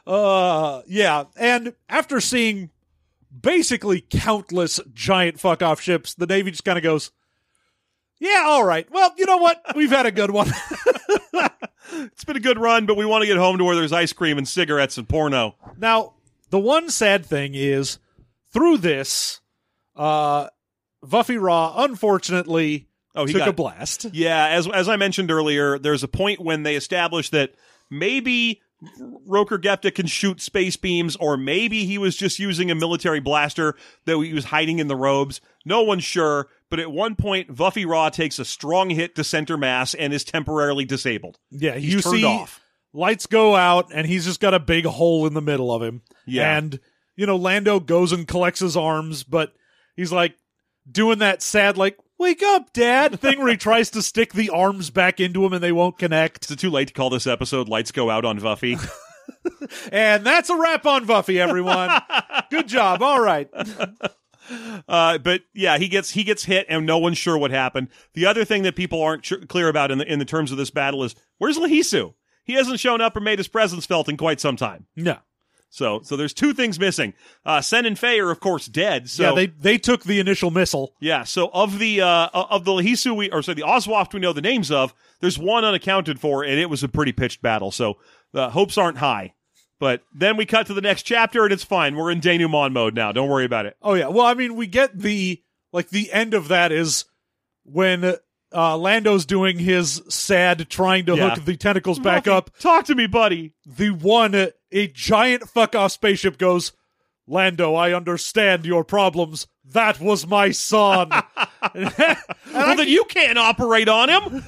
S3: Yeah, and after seeing basically countless giant fuck-off ships, the Navy just kind of goes, yeah, all right. Well, you know what? We've had a good one.
S2: It's been a good run, but we want to get home to where there's ice cream and cigarettes and porno.
S3: Now, the one sad thing is, through this, Vuffy Raw, unfortunately, took a blast.
S2: Yeah, as I mentioned earlier, there's a point when they establish that maybe Roker Gepta can shoot space beams, or maybe he was just using a military blaster that he was hiding in the robes. No one's sure, but at one point, Vuffy Raw takes a strong hit to center mass and is temporarily disabled.
S3: Yeah,
S2: he's turned off.
S3: Lights go out, and he's just got a big hole in the middle of him.
S2: Yeah.
S3: And, Lando goes and collects his arms, but he's like doing that sad, like, wake up, Dad thing where he tries to stick the arms back into him and they won't connect.
S2: Is it too late to call this episode Lights Go Out on Vuffy?
S3: And that's a wrap on Vuffy, everyone. Good job. All right.
S2: But yeah, he gets hit and no one's sure what happened. The other thing that people aren't clear about in the terms of this battle is, where's Lahisu? He hasn't shown up or made his presence felt in quite some time.
S3: No.
S2: So there's two things missing. Sen and Faye are of course dead. So
S3: yeah, they took the initial missile.
S2: Yeah. So of the Lahisu the Oswaft we know the names of, there's one unaccounted for, and it was a pretty pitched battle. So the hopes aren't high. But then we cut to the next chapter, and it's fine. We're in denouement mode now. Don't worry about it.
S3: Oh yeah. Well, I mean, we get the end of that is when Lando's doing his sad trying to hook the tentacles back up.
S2: Talk to me, buddy.
S3: A giant fuck-off spaceship goes, Lando, I understand your problems. That was my son.
S2: Well, then you can't operate on him.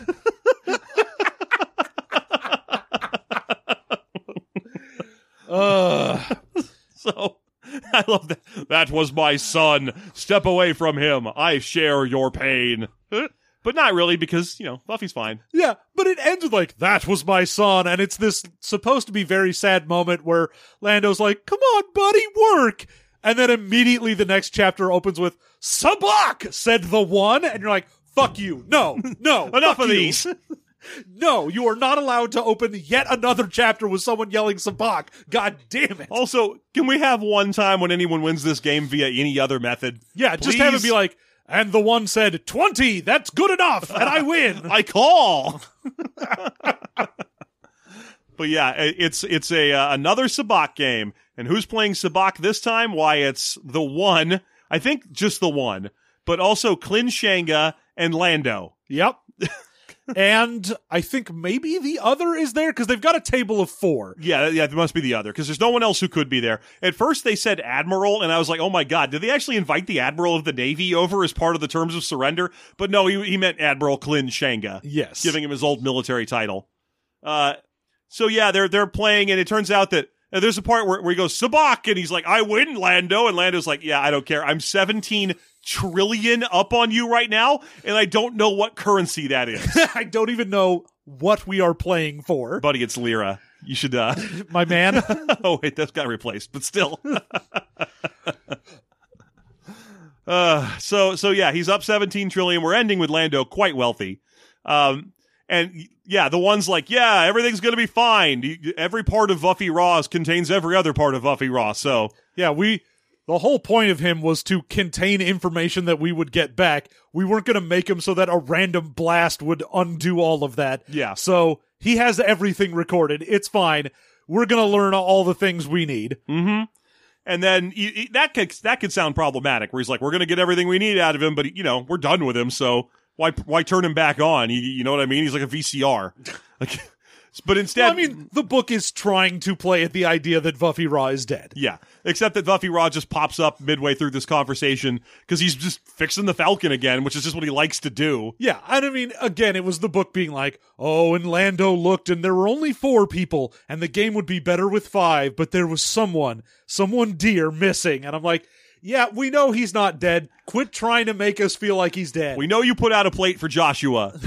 S2: So, I love that. That was my son. Step away from him. I share your pain. But not really, because, Buffy's fine.
S3: Yeah, but it ends with like, that was my son, and it's this supposed to be very sad moment where Lando's like, come on, buddy, work! And then immediately the next chapter opens with, Sabak, said the one, and you're like, fuck you, no,
S2: Enough of these.
S3: No, you are not allowed to open yet another chapter with someone yelling Sabak. God damn it.
S2: Also, can we have one time when anyone wins this game via any other method?
S3: Yeah,
S2: Please?
S3: Just have it be like, and the one said, 20, that's good enough, and I win.
S2: I call. But yeah, it's another Sabak game. And who's playing Sabak this time? Why, it's the one. I think just the one. But also Klin Shanga and Lando.
S3: Yep. And I think maybe the other is there, because they've got a table of 4.
S2: Yeah, there must be the other, because there's no one else who could be there. At first they said Admiral, and I was like, oh my god, did they actually invite the Admiral of the Navy over as part of the terms of surrender? But no, he meant Admiral Klin Shanga.
S3: Yes.
S2: Giving him his old military title. So yeah, they're playing, and it turns out that there's a part where he goes, Sabak, and he's like, I win, Lando, and Lando's like, yeah, I don't care. I'm 17 trillion up on you right now, and I don't know what currency that is.
S3: I don't even know what we are playing for.
S2: Buddy, it's Lira. You should,
S3: My man.
S2: Oh, wait, that got replaced, but still. So yeah, he's up 17 trillion. We're ending with Lando quite wealthy. And yeah, the one's like, yeah, everything's going to be fine. Every part of Vuffy Raw contains every other part of Vuffy Raw. So
S3: yeah, the whole point of him was to contain information that we would get back. We weren't going to make him so that a random blast would undo all of that.
S2: Yeah.
S3: So he has everything recorded. It's fine. We're going to learn all the things we need.
S2: Mm-hmm. And then that could sound problematic, where he's like, we're going to get everything we need out of him, but we're done with him, so why turn him back on? You know what I mean? He's like a VCR. But instead,
S3: the book is trying to play at the idea that Vuffy Raw is dead.
S2: Yeah, except that Vuffy Raw just pops up midway through this conversation because he's just fixing the Falcon again, which is just what he likes to do.
S3: Yeah, and again, it was the book being like, oh, and Lando looked, and there were only 4 people, and the game would be better with 5, but there was someone dear missing, and I'm like, yeah, we know he's not dead. Quit trying to make us feel like he's dead.
S2: We know you put out a plate for Joshua.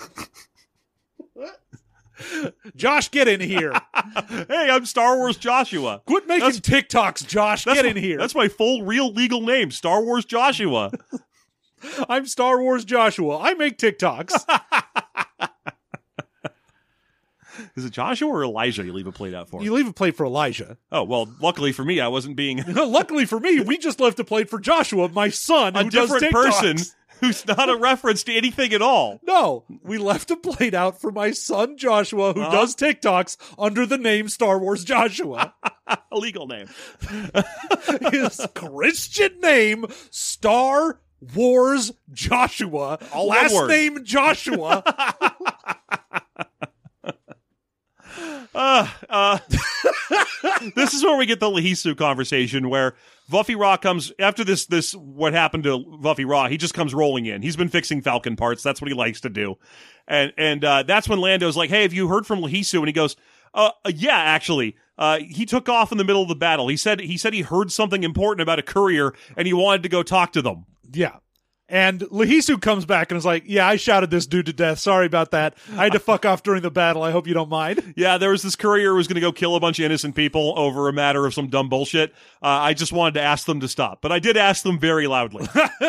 S3: Josh, get in here.
S2: Hey, I'm Star Wars Joshua.
S3: Quit making TikToks, Josh. Get in here.
S2: That's my full, real, legal name, Star Wars Joshua.
S3: I'm Star Wars Joshua. I make TikToks.
S2: Is it Joshua or Elijah you leave a plate out for?
S3: You leave a plate for Elijah.
S2: Oh, well, luckily for me, I wasn't being
S3: Luckily for me, we just left a plate for Joshua, my son,
S2: a
S3: who does
S2: different
S3: TikToks.
S2: person who's not a reference to anything at all.
S3: No, we left a plate out for my son Joshua, who does TikToks under the name Star Wars Joshua.
S2: A legal name.
S3: His Christian name, Star Wars Joshua.
S2: All one
S3: last
S2: word.
S3: name Joshua.
S2: This is where we get the Lahisu conversation where Vuffy Raw comes after this what happened to Vuffy Raw. He just comes rolling in. He's been fixing Falcon parts. That's what he likes to do. And that's when Lando's like, "Hey, have you heard from Lahisu?" And he goes, yeah, actually. He took off in the middle of the battle. He said he heard something important about a courier and he wanted to go talk to them."
S3: Yeah. And Lahisu comes back and is like, "Yeah, I shouted this dude to death. Sorry about that. I had to fuck off during the battle. I hope you don't mind."
S2: Yeah, there was this courier who was going to go kill a bunch of innocent people over a matter of some dumb bullshit. I just wanted to ask them to stop, but I did ask them very loudly.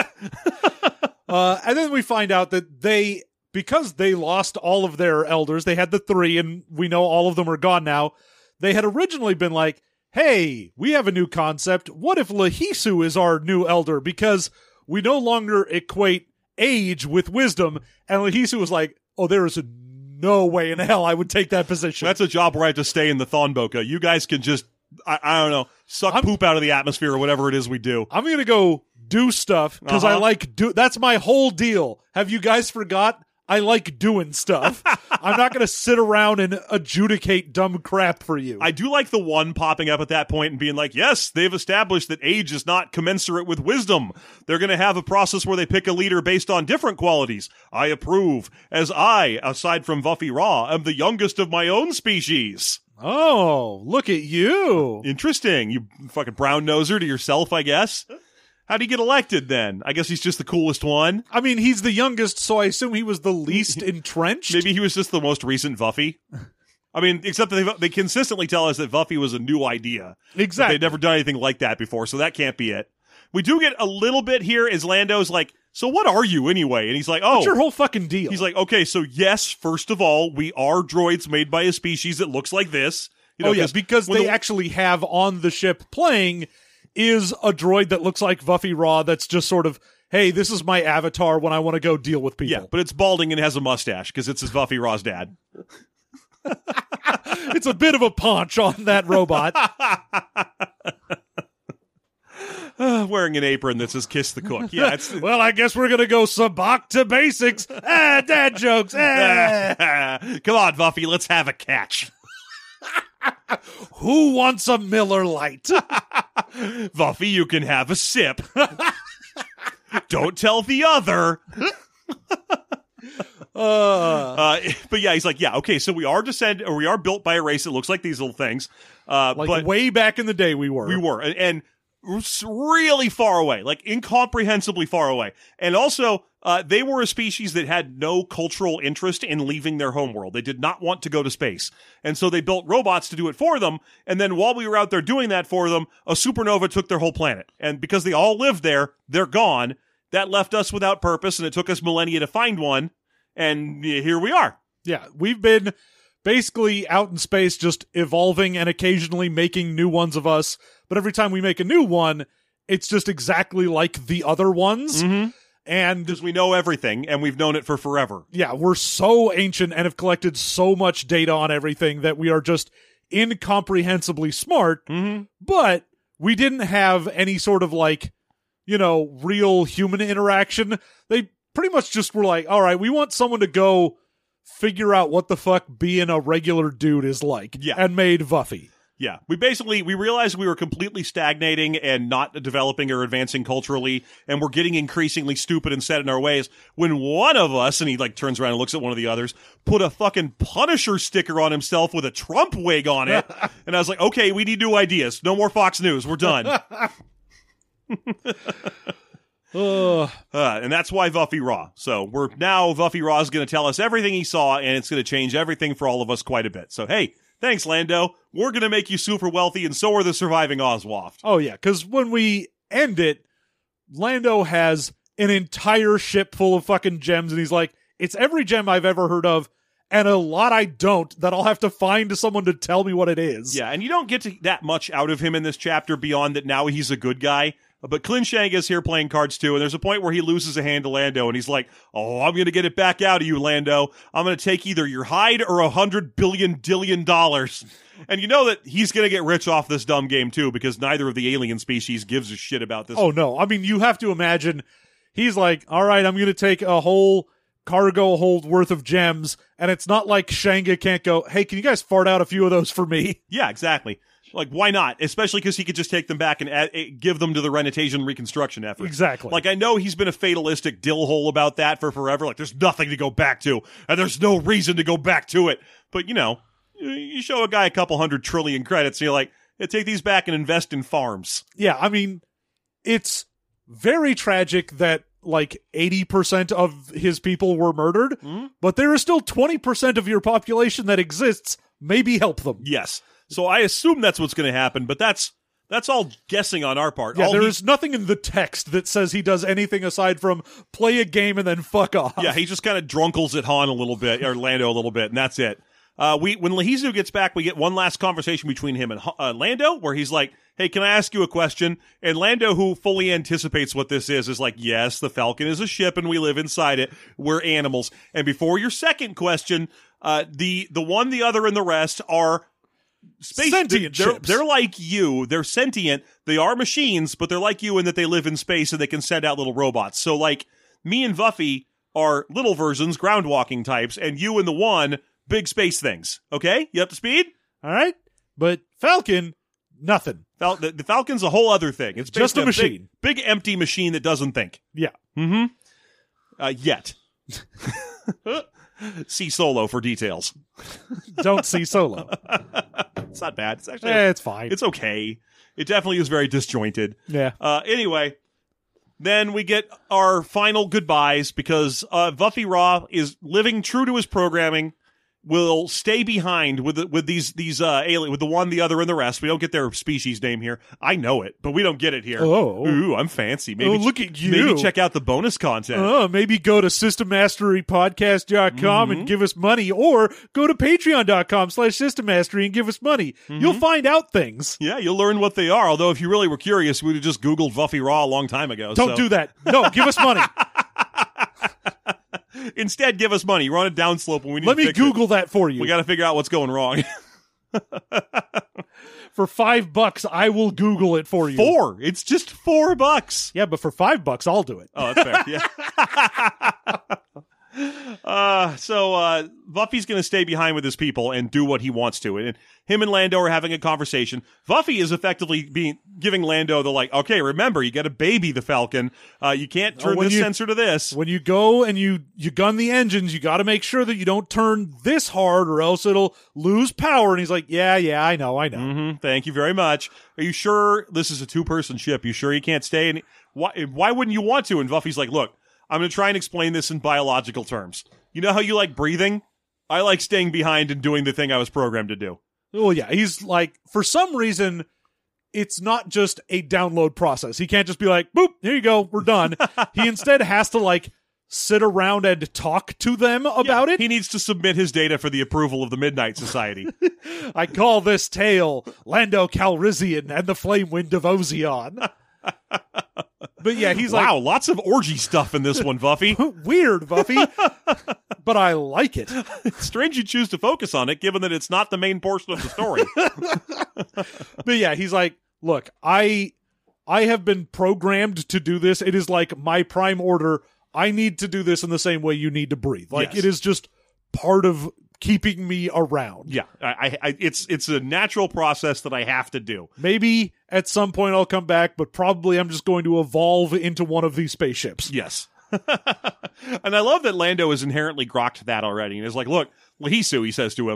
S3: And then we find out that because they lost all of their elders, they had the 3 and we know all of them are gone now. They had originally been like, "Hey, we have a new concept. What if Lahisu is our new elder? Because we no longer equate age with wisdom." And Lahisu was like, "Oh, there is no way in hell I would take that position."
S2: That's a job where I have to stay in the Thonboka. You guys can just, I don't know, suck poop out of the atmosphere or whatever it is we do.
S3: I'm going to go do stuff because I like that's my whole deal. Have you guys forgot? I like doing stuff. I'm not going to sit around and adjudicate dumb crap for you.
S2: I do like the one popping up at that point and being like, yes, they've established that age is not commensurate with wisdom. They're going to have a process where they pick a leader based on different qualities. I approve, as I, aside from Vuffy Raw, am the youngest of my own species.
S3: Oh, look at you.
S2: Interesting. You fucking brown noser to yourself, I guess. How'd he get elected then? I guess he's just the coolest one.
S3: I mean, he's the youngest, so I assume he was the least entrenched.
S2: Maybe he was just the most recent Vuffy. I mean, except that they consistently tell us that Vuffy was a new idea.
S3: Exactly.
S2: They'd never done anything like that before, so that can't be it. We do get a little bit here as Lando's like, "So what are you anyway?" And he's like, "Oh."
S3: What's your whole fucking deal?
S2: He's like, "Okay, so yes, first of all, we are droids made by a species that looks like this." You know,
S3: yes, because they actually have on the ship playing is a droid that looks like Vuffy Raw that's just sort of, "Hey, this is my avatar when I want to go deal with people."
S2: Yeah, but it's balding and has a mustache because it's his Vuffy Raw's dad.
S3: It's a bit of a paunch on that robot.
S2: Wearing an apron that says "Kiss the Cook." Yeah, it's
S3: Well, I guess we're going to go back to basics. Dad jokes.
S2: Come on, Vuffy, let's have a catch.
S3: Who wants a Miller Lite?
S2: Vuffy, you can have a sip. Don't tell the other. But yeah, he's like, yeah, okay, so we are built by a race that looks like these little things. But
S3: way back in the day we were.
S2: we were, and really far away, like incomprehensibly far away. And also, they were a species that had no cultural interest in leaving their homeworld. They did not want to go to space. And so they built robots to do it for them. And then while we were out there doing that for them, a supernova took their whole planet. And because they all lived there, they're gone. That left us without purpose, and it took us millennia to find one. And here we are.
S3: Yeah, we've been basically out in space just evolving and occasionally making new ones of us. But every time we make a new one, it's just exactly like the other ones.
S2: Mm-hmm.
S3: And
S2: Because we know everything, and we've known it for forever.
S3: yeah, we're so ancient and have collected so much data on everything that we are just incomprehensibly smart.
S2: Mm-hmm.
S3: But we didn't have any sort of real human interaction. They pretty much just were like, all right, we want someone to go figure out what the fuck being a regular dude is like.
S2: Yeah.
S3: And made Vuffy.
S2: Yeah, we realized we were completely stagnating and not developing or advancing culturally, and we're getting increasingly stupid and set in our ways, when one of us, and he turns around and looks at one of the others, put a fucking Punisher sticker on himself with a Trump wig on it, and I was like, okay, we need new ideas. No more Fox News. We're done. And that's why Vuffy Raw. So Vuffy Raw is going to tell us everything he saw, and it's going to change everything for all of us quite a bit. So, hey, thanks, Lando. We're going to make you super wealthy, and so are the surviving Oswaft.
S3: Oh, yeah, because when we end it, Lando has an entire ship full of fucking gems, and he's like, it's every gem I've ever heard of, and a lot I don't, that I'll have to find someone to tell me what it is.
S2: Yeah, and you don't get that much out of him in this chapter beyond that now he's a good guy. But Clint Shanga's here playing cards too, and there's a point where he loses a hand to Lando, and he's like, "Oh, I'm going to get it back out of you, Lando. I'm going to take either your hide or $100 billion. And you know that he's going to get rich off this dumb game too, because neither of the alien species gives a shit about this.
S3: Oh, no. I mean, you have to imagine he's like, all right, I'm going to take a whole cargo hold worth of gems, and it's not like Shanga can't go, hey, can you guys fart out a few of those for me?
S2: Yeah, exactly. Like, why not? Especially because he could just take them back and give them to the Renatasian reconstruction effort.
S3: Exactly.
S2: Like, I know he's been a fatalistic dillhole about that for forever. Like, there's nothing to go back to, and there's no reason to go back to it. But, you know, you show a guy a couple $100 trillion credits, and you're like, yeah, take these back and invest in farms.
S3: Yeah, I mean, it's very tragic that, like, 80% of his people were murdered, but there is still 20% of your population that exists. Maybe help them.
S2: Yes. So I assume that's what's going to happen, but that's all guessing on our part.
S3: Yeah, there is nothing in the text that says he does anything aside from play a game and then fuck off.
S2: Yeah, he just kind of drunkles at Han a little bit, or Lando a little bit, and that's it. When Lahizu gets back, we get one last conversation between him and Lando, where he's like, hey, can I ask you a question? And Lando, who fully anticipates what this is like, yes, the Falcon is a ship and we live inside it. We're animals. And before your second question, the one, the other, and the rest are
S3: sentient ships.
S2: They're like you. They're sentient. They are machines, but they're like you in that they live in space and they can send out little robots. So, like, me and Vuffy are little versions, ground walking types, and you and the one, big space things. Okay? You up to speed?
S3: All right. But Falcon, nothing.
S2: The Falcon's a whole other thing. It's
S3: just a machine.
S2: Big empty machine that doesn't think.
S3: Yeah.
S2: Yet. See Solo for details.
S3: Don't see Solo.
S2: It's not bad. It's actually
S3: it's fine.
S2: It's okay. It definitely is very disjointed.
S3: Yeah.
S2: Anyway, then we get our final goodbyes because Vuffy Raw is living true to his programming. Will stay behind with these alien, with the one, the other, and the rest. We don't get their species name here. I know it, but we don't get it here.
S3: Oh,
S2: ooh, I'm fancy. Maybe
S3: look at you.
S2: Maybe check out the bonus content.
S3: Maybe go to systemmasterypodcast.com and give us money, or go to patreon.com/systemmastery and give us money. You'll find out things.
S2: Yeah, you'll learn what they are. Although, if you really were curious, we would have just Googled Vuffy Raw a long time ago.
S3: Don't do that. No, give us money.
S2: Instead, give us money. We're on a downslope when we need
S3: Let
S2: to
S3: me
S2: fix
S3: Google that for you.
S2: We got to figure out what's going wrong.
S3: For $5, I will Google it for you.
S2: $4. It's just $4.
S3: Yeah, but for $5, I'll do it.
S2: Oh, that's fair. Yeah. So Vuffy's going to stay behind with his people and do what he wants to. And him and Lando are having a conversation. Vuffy is effectively giving Lando the okay, remember, you got to baby the Falcon. You can't turn this sensor to this.
S3: When you go and you gun the engines, you got to make sure that you don't turn this hard or else it'll lose power. And he's like, yeah, I know.
S2: Thank you very much. Are you sure this is a 2-person ship? You sure you can't stay? And why wouldn't you want to? And Vuffy's like, look, I'm going to try and explain this in biological terms. You know how you like breathing? I like staying behind and doing the thing I was programmed to do.
S3: Well, yeah, he's like, for some reason, it's not just a download process. He can't just be like, boop, here you go, we're done. He instead has to, sit around and talk to them about it.
S2: He needs to submit his data for the approval of the Midnight Society.
S3: I call this tale Lando Calrissian and the Flame Wind of Ozion. But yeah, he's
S2: wow, lots of orgy stuff in this one, Vuffy.
S3: Weird, Vuffy. But I like it.
S2: It's strange you choose to focus on it, given that it's not the main portion of the story.
S3: But yeah, he's like, look, I have been programmed to do this. It is like my prime order. I need to do this in the same way you need to breathe.
S2: Yes.
S3: It is just part of keeping me around.
S2: Yeah, it's a natural process that I have to do.
S3: Maybe at some point I'll come back, but probably I'm just going to evolve into one of these spaceships.
S2: Yes. And I love that Lando is inherently grokked that already. And is like, look, Lahisu, he says to him,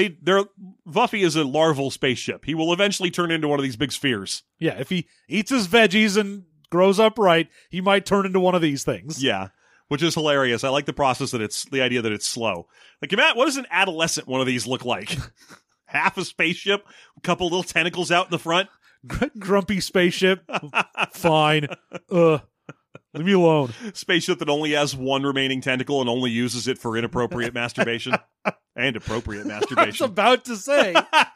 S2: Vuffy is a larval spaceship. He will eventually turn into one of these big spheres.
S3: Yeah, if he eats his veggies and grows up right, he might turn into one of these things.
S2: Yeah. Which is hilarious. I like the process the idea that it's slow. Like, Matt, what does an adolescent one of these look like? Half a spaceship, a couple little tentacles out in the front.
S3: Grumpy spaceship. Fine. Leave me alone.
S2: Spaceship that only has one remaining tentacle and only uses it for inappropriate masturbation. And appropriate
S3: I was
S2: masturbation.
S3: about to say.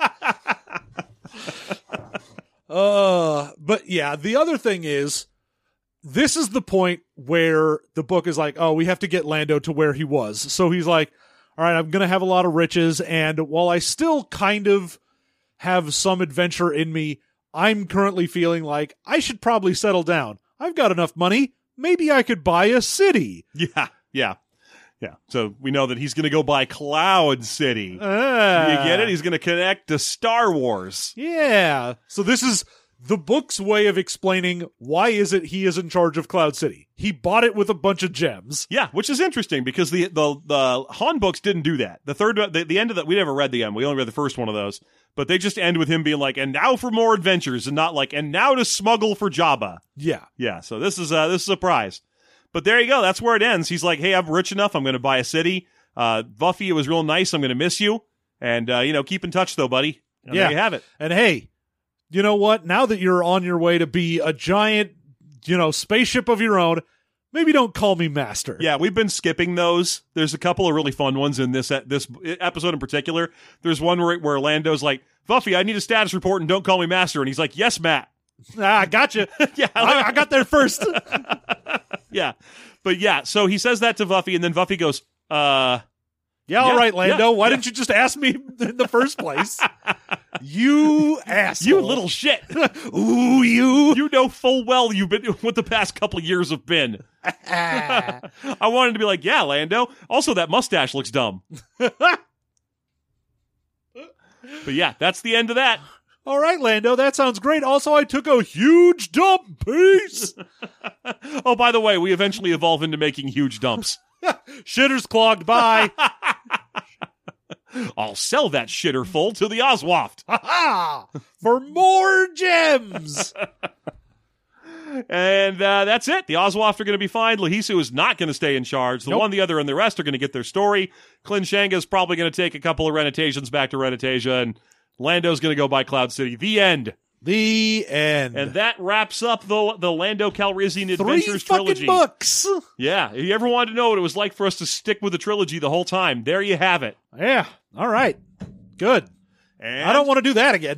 S3: But yeah, the other thing is, this is the point where the book is like, oh, we have to get Lando to where he was. So he's like, all right, I'm going to have a lot of riches. And while I still kind of have some adventure in me, I'm currently feeling like I should probably settle down. I've got enough money. Maybe I could buy a city.
S2: Yeah. So we know that he's going to go buy Cloud City. You get it? He's going to connect to Star Wars.
S3: Yeah. So this is the book's way of explaining why is it he is in charge of Cloud City. He bought it with a bunch of gems.
S2: Yeah, which is interesting because the Han books didn't do that. The end of that, we never read the end. We only read the first one of those. But they just end with him being like, and now for more adventures, and not like, and now to smuggle for Jabba.
S3: Yeah.
S2: Yeah, so this is a surprise. But there you go. That's where it ends. He's like, hey, I'm rich enough. I'm going to buy a city. Buffy, it was real nice. I'm going to miss you. And, keep in touch, though, buddy. And there you have it.
S3: And hey, you know what? Now that you're on your way to be a giant, spaceship of your own, maybe don't call me master.
S2: Yeah, we've been skipping those. There's a couple of really fun ones in this episode in particular. There's one where Lando's like, Buffy, I need a status report and don't call me master. And he's like, yes, Matt.
S3: I gotcha.
S2: Yeah,
S3: I got there first.
S2: Yeah. But yeah, so he says that to Buffy, and then Buffy goes,
S3: all right, Lando. Why didn't you just ask me in the first place? You asshole.
S2: You little shit.
S3: Ooh, you.
S2: You know full well you've been what the past couple of years have been. I wanted to be like, yeah, Lando. Also, that mustache looks dumb. But yeah, that's the end of that.
S3: All right, Lando, that sounds great. Also, I took a huge dump. Peace.
S2: Oh, by the way, we eventually evolve into making huge dumps.
S3: Shitter's clogged. Bye.
S2: I'll sell that shitter full to the Oswaft.
S3: For more gems.
S2: And that's it. The Oswaft are going to be fine. Lahisu is not going to stay in charge. The one, the other, and the rest are going to get their story. Klin Shanga is probably going to take a couple of Renetations back to Renetasia, and Lando's going to go by Cloud City. The end.
S3: The end.
S2: And that wraps up the Lando Calrissian Adventures
S3: 3
S2: trilogy.
S3: fucking books.
S2: Yeah. If you ever wanted to know what it was like for us to stick with the trilogy the whole time, there you have it.
S3: Yeah. All right. Good.
S2: And
S3: I don't want to do that again.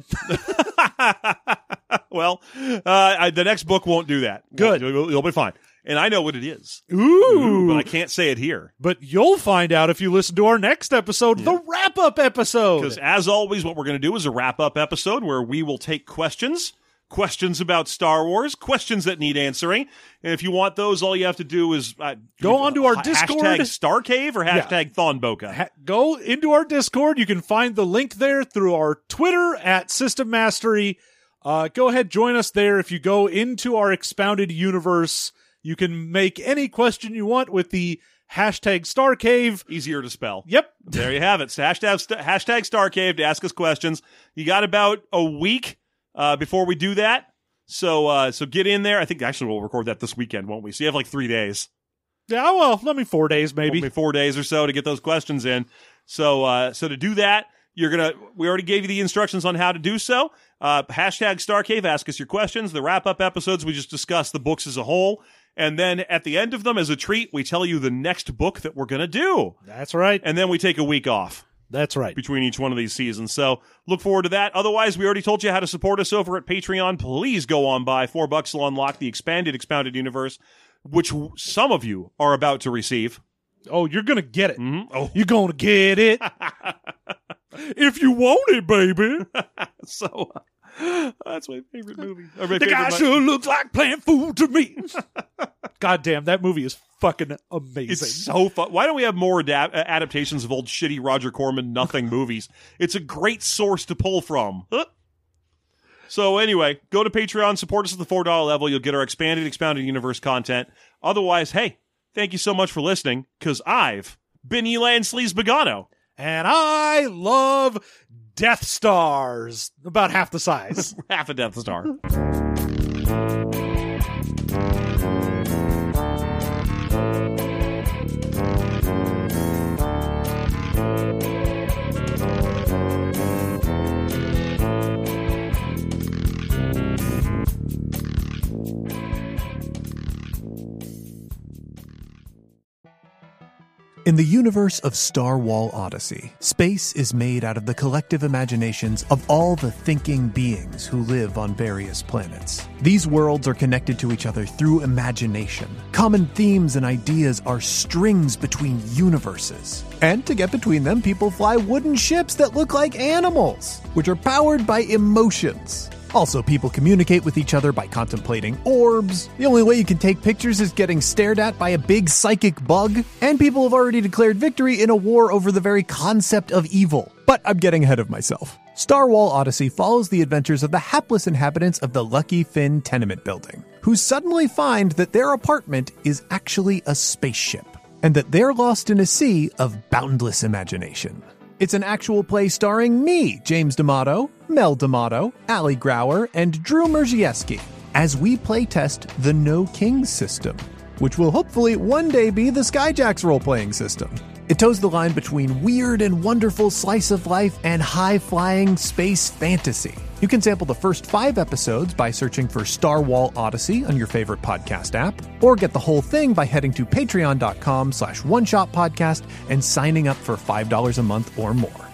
S2: Well, the next book won't do that.
S3: Good.
S2: You'll be fine. And I know what it is.
S3: Ooh.
S2: But I can't say it here.
S3: But you'll find out if you listen to our next episode, the wrap-up episode.
S2: Because as always, what we're going to do is a wrap-up episode where we will take questions about Star Wars, questions that need answering. And if you want those, all you have to do is
S3: go onto our Discord.
S2: Hashtag Starcave or hashtag Thonboka.
S3: Go into our Discord. You can find the link there through our Twitter at System Mastery. Go ahead, join us there. If you go into our expounded universe, you can make any question you want with the hashtag Starcave.
S2: Easier to spell.
S3: Yep.
S2: There you have it. So hashtag Starcave to ask us questions. You got about a week before we do that. So get in there. I think actually we'll record that this weekend, won't we? So you have like 3 days.
S3: Yeah, well, let me 4 days maybe.
S2: 4 days or so to get those questions in. So to do that, we already gave you the instructions on how to do so. Hashtag Starcave, ask us your questions. The wrap-up episodes, we just discuss the books as a whole. And then at the end of them, as a treat, we tell you the next book that we're going to do.
S3: That's right.
S2: And then we take a week off.
S3: That's right.
S2: Between each one of these seasons. So look forward to that. Otherwise, we already told you how to support us over at Patreon. Please go on by. $4 will unlock the expounded universe, which some of you are about to receive.
S3: Oh, you're going to get it.
S2: Mm-hmm. Oh.
S3: You're going to get it. If you want it, baby.
S2: So that's my favorite movie.
S3: The guy sure looks like plant food to me. God damn, that movie is fucking amazing.
S2: It's so fun. Why don't we have more adaptations of old shitty Roger Corman nothing movies? It's a great source to pull from. So anyway, go to Patreon, support us at the $4 level. You'll get our expounded universe content. Otherwise, hey, thank you so much for listening, because I've been Elan Sleaze Begano.
S3: And I love Death Stars. About half the size.
S2: Half a Death Star.
S6: In the universe of Star Wars Odyssey, space is made out of the collective imaginations of all the thinking beings who live on various planets. These worlds are connected to each other through imagination. Common themes and ideas are strings between universes. And to get between them, people fly wooden ships that look like animals, which are powered by emotions. Also, people communicate with each other by contemplating orbs. The only way you can take pictures is getting stared at by a big psychic bug. And people have already declared victory in a war over the very concept of evil. But I'm getting ahead of myself. Star Wars Odyssey follows the adventures of the hapless inhabitants of the Lucky Finn tenement building, who suddenly find that their apartment is actually a spaceship, and that they're lost in a sea of boundless imagination. It's an actual play starring me, James D'Amato, Mel D'Amato, Ali Grauer, and Drew Merzieski, as we playtest the No Kings system, which will hopefully one day be the Skyjacks role-playing system. It toes the line between weird and wonderful slice of life and high-flying space fantasy. You can sample the first 5 episodes by searching for Star Wars Odyssey on your favorite podcast app, or get the whole thing by heading to patreon.com/oneshotpodcast and signing up for $5 a month or more.